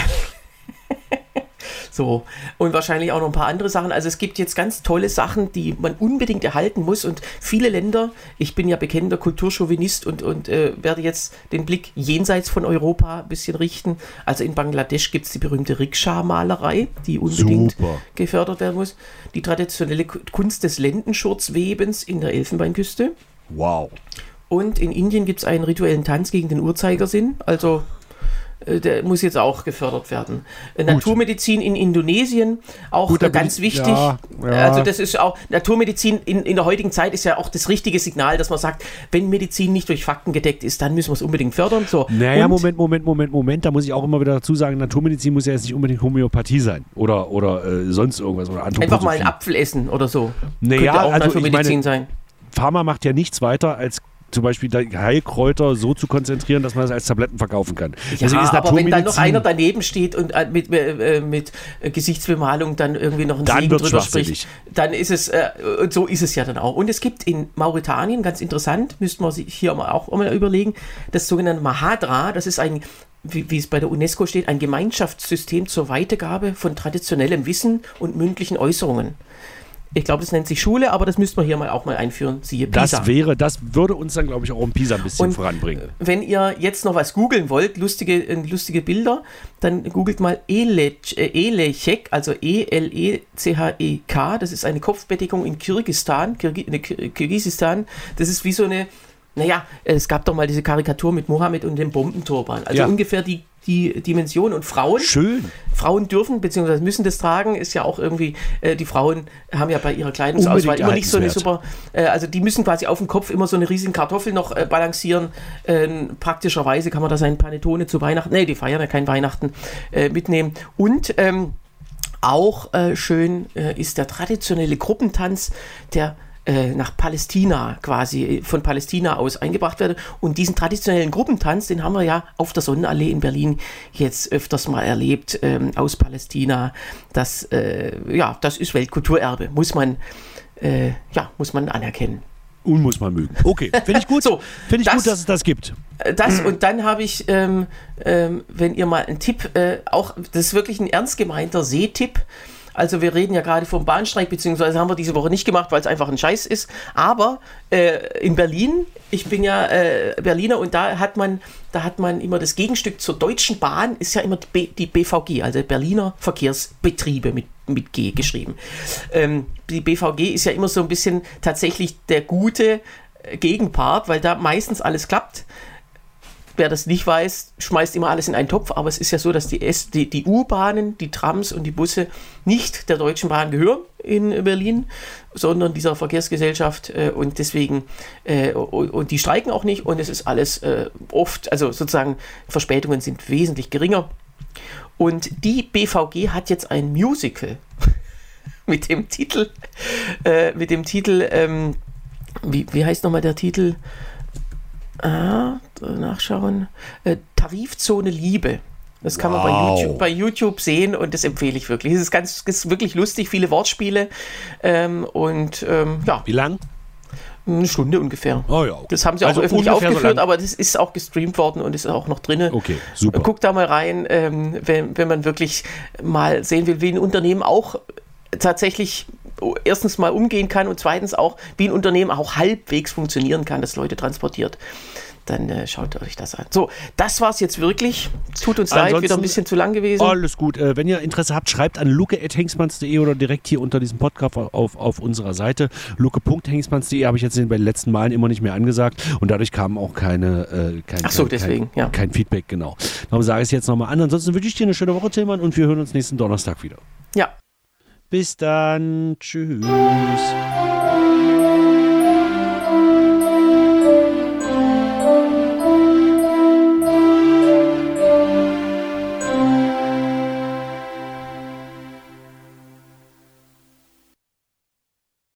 [SPEAKER 3] So, und wahrscheinlich auch noch ein paar andere Sachen. Also es gibt jetzt ganz tolle Sachen, die man unbedingt erhalten muss und viele Länder, ich bin ja bekennender Kulturchauvinist und, und äh, werde jetzt den Blick jenseits von Europa ein bisschen richten. Also in Bangladesch gibt es die berühmte Rikscha-Malerei, die unbedingt Super. gefördert werden muss. Die traditionelle Kunst des Lendenschurzwebens in der Elfenbeinküste.
[SPEAKER 2] Wow.
[SPEAKER 3] Und in Indien gibt es einen rituellen Tanz gegen den Uhrzeigersinn, also der muss jetzt auch gefördert werden. Gut. Naturmedizin in Indonesien, auch Gut, ganz ich, wichtig. Ja, ja. Also das ist auch, Naturmedizin in, in der heutigen Zeit ist ja auch das richtige Signal, dass man sagt, wenn Medizin nicht durch Fakten gedeckt ist, dann müssen wir es unbedingt fördern. So.
[SPEAKER 2] Naja, Und, Moment, Moment, Moment, Moment, da muss ich auch immer wieder dazu sagen, Naturmedizin muss ja jetzt nicht unbedingt Homöopathie sein oder, oder äh, sonst irgendwas. Oder
[SPEAKER 3] einfach mal einen Apfel essen oder so.
[SPEAKER 2] Naja,
[SPEAKER 3] Könnte auch
[SPEAKER 2] also
[SPEAKER 3] Naturmedizin
[SPEAKER 2] ich meine,
[SPEAKER 3] sein.
[SPEAKER 2] Pharma macht ja nichts weiter als zum Beispiel Heilkräuter so zu konzentrieren, dass man es als Tabletten verkaufen kann.
[SPEAKER 3] Ja, ist aber wenn dann noch einer daneben steht und äh, mit, äh, mit Gesichtsbemalung dann irgendwie noch ein
[SPEAKER 2] dann
[SPEAKER 3] Segen drüber spricht, dann ist es, äh, und so ist es ja dann auch. Und es gibt in Mauretanien, ganz interessant, müssten wir sich hier auch mal überlegen, das sogenannte Mahadra, das ist ein, wie, wie es bei der UNESCO steht, ein Gemeinschaftssystem zur Weitergabe von traditionellem Wissen und mündlichen Äußerungen. Ich glaube, das nennt sich Schule, aber das müsste man hier mal auch mal einführen. Siehe Pisa.
[SPEAKER 2] Das wäre, das würde uns dann, glaube ich, auch um Pisa ein bisschen
[SPEAKER 3] und
[SPEAKER 2] voranbringen.
[SPEAKER 3] Wenn ihr jetzt noch was googeln wollt, lustige, lustige Bilder, dann googelt mal Elechek, also E L E C H E K. Das ist eine Kopfbedeckung in Kirgisistan, Kirgisistan. Das ist wie so eine, naja, es gab doch mal diese Karikatur mit Mohammed und dem Bombenturban. Also ja. ungefähr die die Dimension und Frauen.
[SPEAKER 2] Schön.
[SPEAKER 3] Frauen dürfen bzw. müssen das tragen, ist ja auch irgendwie, äh, die Frauen haben ja bei ihrer Kleidungsauswahl immer nicht so eine super, äh, also die müssen quasi auf dem Kopf immer so eine riesige Kartoffel noch äh, balancieren. Äh, praktischerweise kann man da sein Panettone zu Weihnachten, nee, die feiern ja kein Weihnachten, äh, mitnehmen. Und ähm, auch äh, schön äh, ist der traditionelle Gruppentanz, der nach Palästina quasi, von Palästina aus eingebracht werde. Und diesen traditionellen Gruppentanz, den haben wir ja auf der Sonnenallee in Berlin jetzt öfters mal erlebt, ähm, aus Palästina. Das, äh, ja, das ist Weltkulturerbe, muss man, äh, ja, muss man anerkennen.
[SPEAKER 2] Und muss man mögen. Okay, finde ich gut. So, finde ich das, gut, dass es das gibt.
[SPEAKER 3] Das und dann habe ich, ähm, ähm, wenn ihr mal einen Tipp, äh, auch, das ist wirklich ein ernst gemeinter Sehtipp. Also wir reden ja gerade vom Bahnstreik, beziehungsweise haben wir diese Woche nicht gemacht, weil es einfach ein Scheiß ist. Aber äh, in Berlin, ich bin ja äh, Berliner und da hat man, da hat man immer das Gegenstück zur Deutschen Bahn, ist ja immer die, B, die B V G, also Berliner Verkehrsbetriebe mit, mit G geschrieben. Ähm, die B V G ist ja immer so ein bisschen tatsächlich der gute Gegenpart, weil da meistens alles klappt. Wer das nicht weiß, schmeißt immer alles in einen Topf, aber es ist ja so, dass die, S, die, die U-Bahnen, die Trams und die Busse nicht der Deutschen Bahn gehören in Berlin, sondern dieser Verkehrsgesellschaft äh, und deswegen, äh, und, und die streiken auch nicht und es ist alles äh, oft, also sozusagen Verspätungen sind wesentlich geringer. Und die B V G hat jetzt ein Musical mit dem Titel, äh, mit dem Titel, ähm, wie, wie heißt nochmal der Titel? Ah, nachschauen. Äh, Tarifzone Liebe. Das kann wow. man bei YouTube, bei YouTube sehen und das empfehle ich wirklich. Es ist ganz, es ist wirklich lustig, viele Wortspiele ähm, und ähm, ja.
[SPEAKER 2] Wie lang?
[SPEAKER 3] Eine Stunde ungefähr.
[SPEAKER 2] Oh ja, okay.
[SPEAKER 3] Das haben sie auch also öffentlich aufgeführt, so aber das ist auch gestreamt worden und ist auch noch drin.
[SPEAKER 2] Okay, super.
[SPEAKER 3] Guckt da mal rein, ähm, wenn, wenn man wirklich mal sehen will, wie ein Unternehmen auch tatsächlich erstens mal umgehen kann und zweitens auch, wie ein Unternehmen auch halbwegs funktionieren kann, das Leute transportiert. Dann äh, schaut euch das an. So, das war's jetzt wirklich. Tut uns Ansonsten, leid, wieder ein bisschen zu lang gewesen.
[SPEAKER 2] Alles gut. Äh, wenn ihr Interesse habt, schreibt an luke at hengstmanns punkt de oder direkt hier unter diesem Podcast auf, auf unserer Seite. luke punkt hengstmanns punkt de habe ich jetzt bei den letzten Malen immer nicht mehr angesagt und dadurch kam auch keine, äh, kein,
[SPEAKER 3] Ach so,
[SPEAKER 2] kein,
[SPEAKER 3] deswegen,
[SPEAKER 2] kein,
[SPEAKER 3] ja.
[SPEAKER 2] kein Feedback, genau. Darum sage ich es jetzt nochmal an. Ansonsten wünsche ich dir eine schöne Woche, Tillmann, und wir hören uns nächsten Donnerstag wieder.
[SPEAKER 3] Ja.
[SPEAKER 2] Bis dann. Tschüss.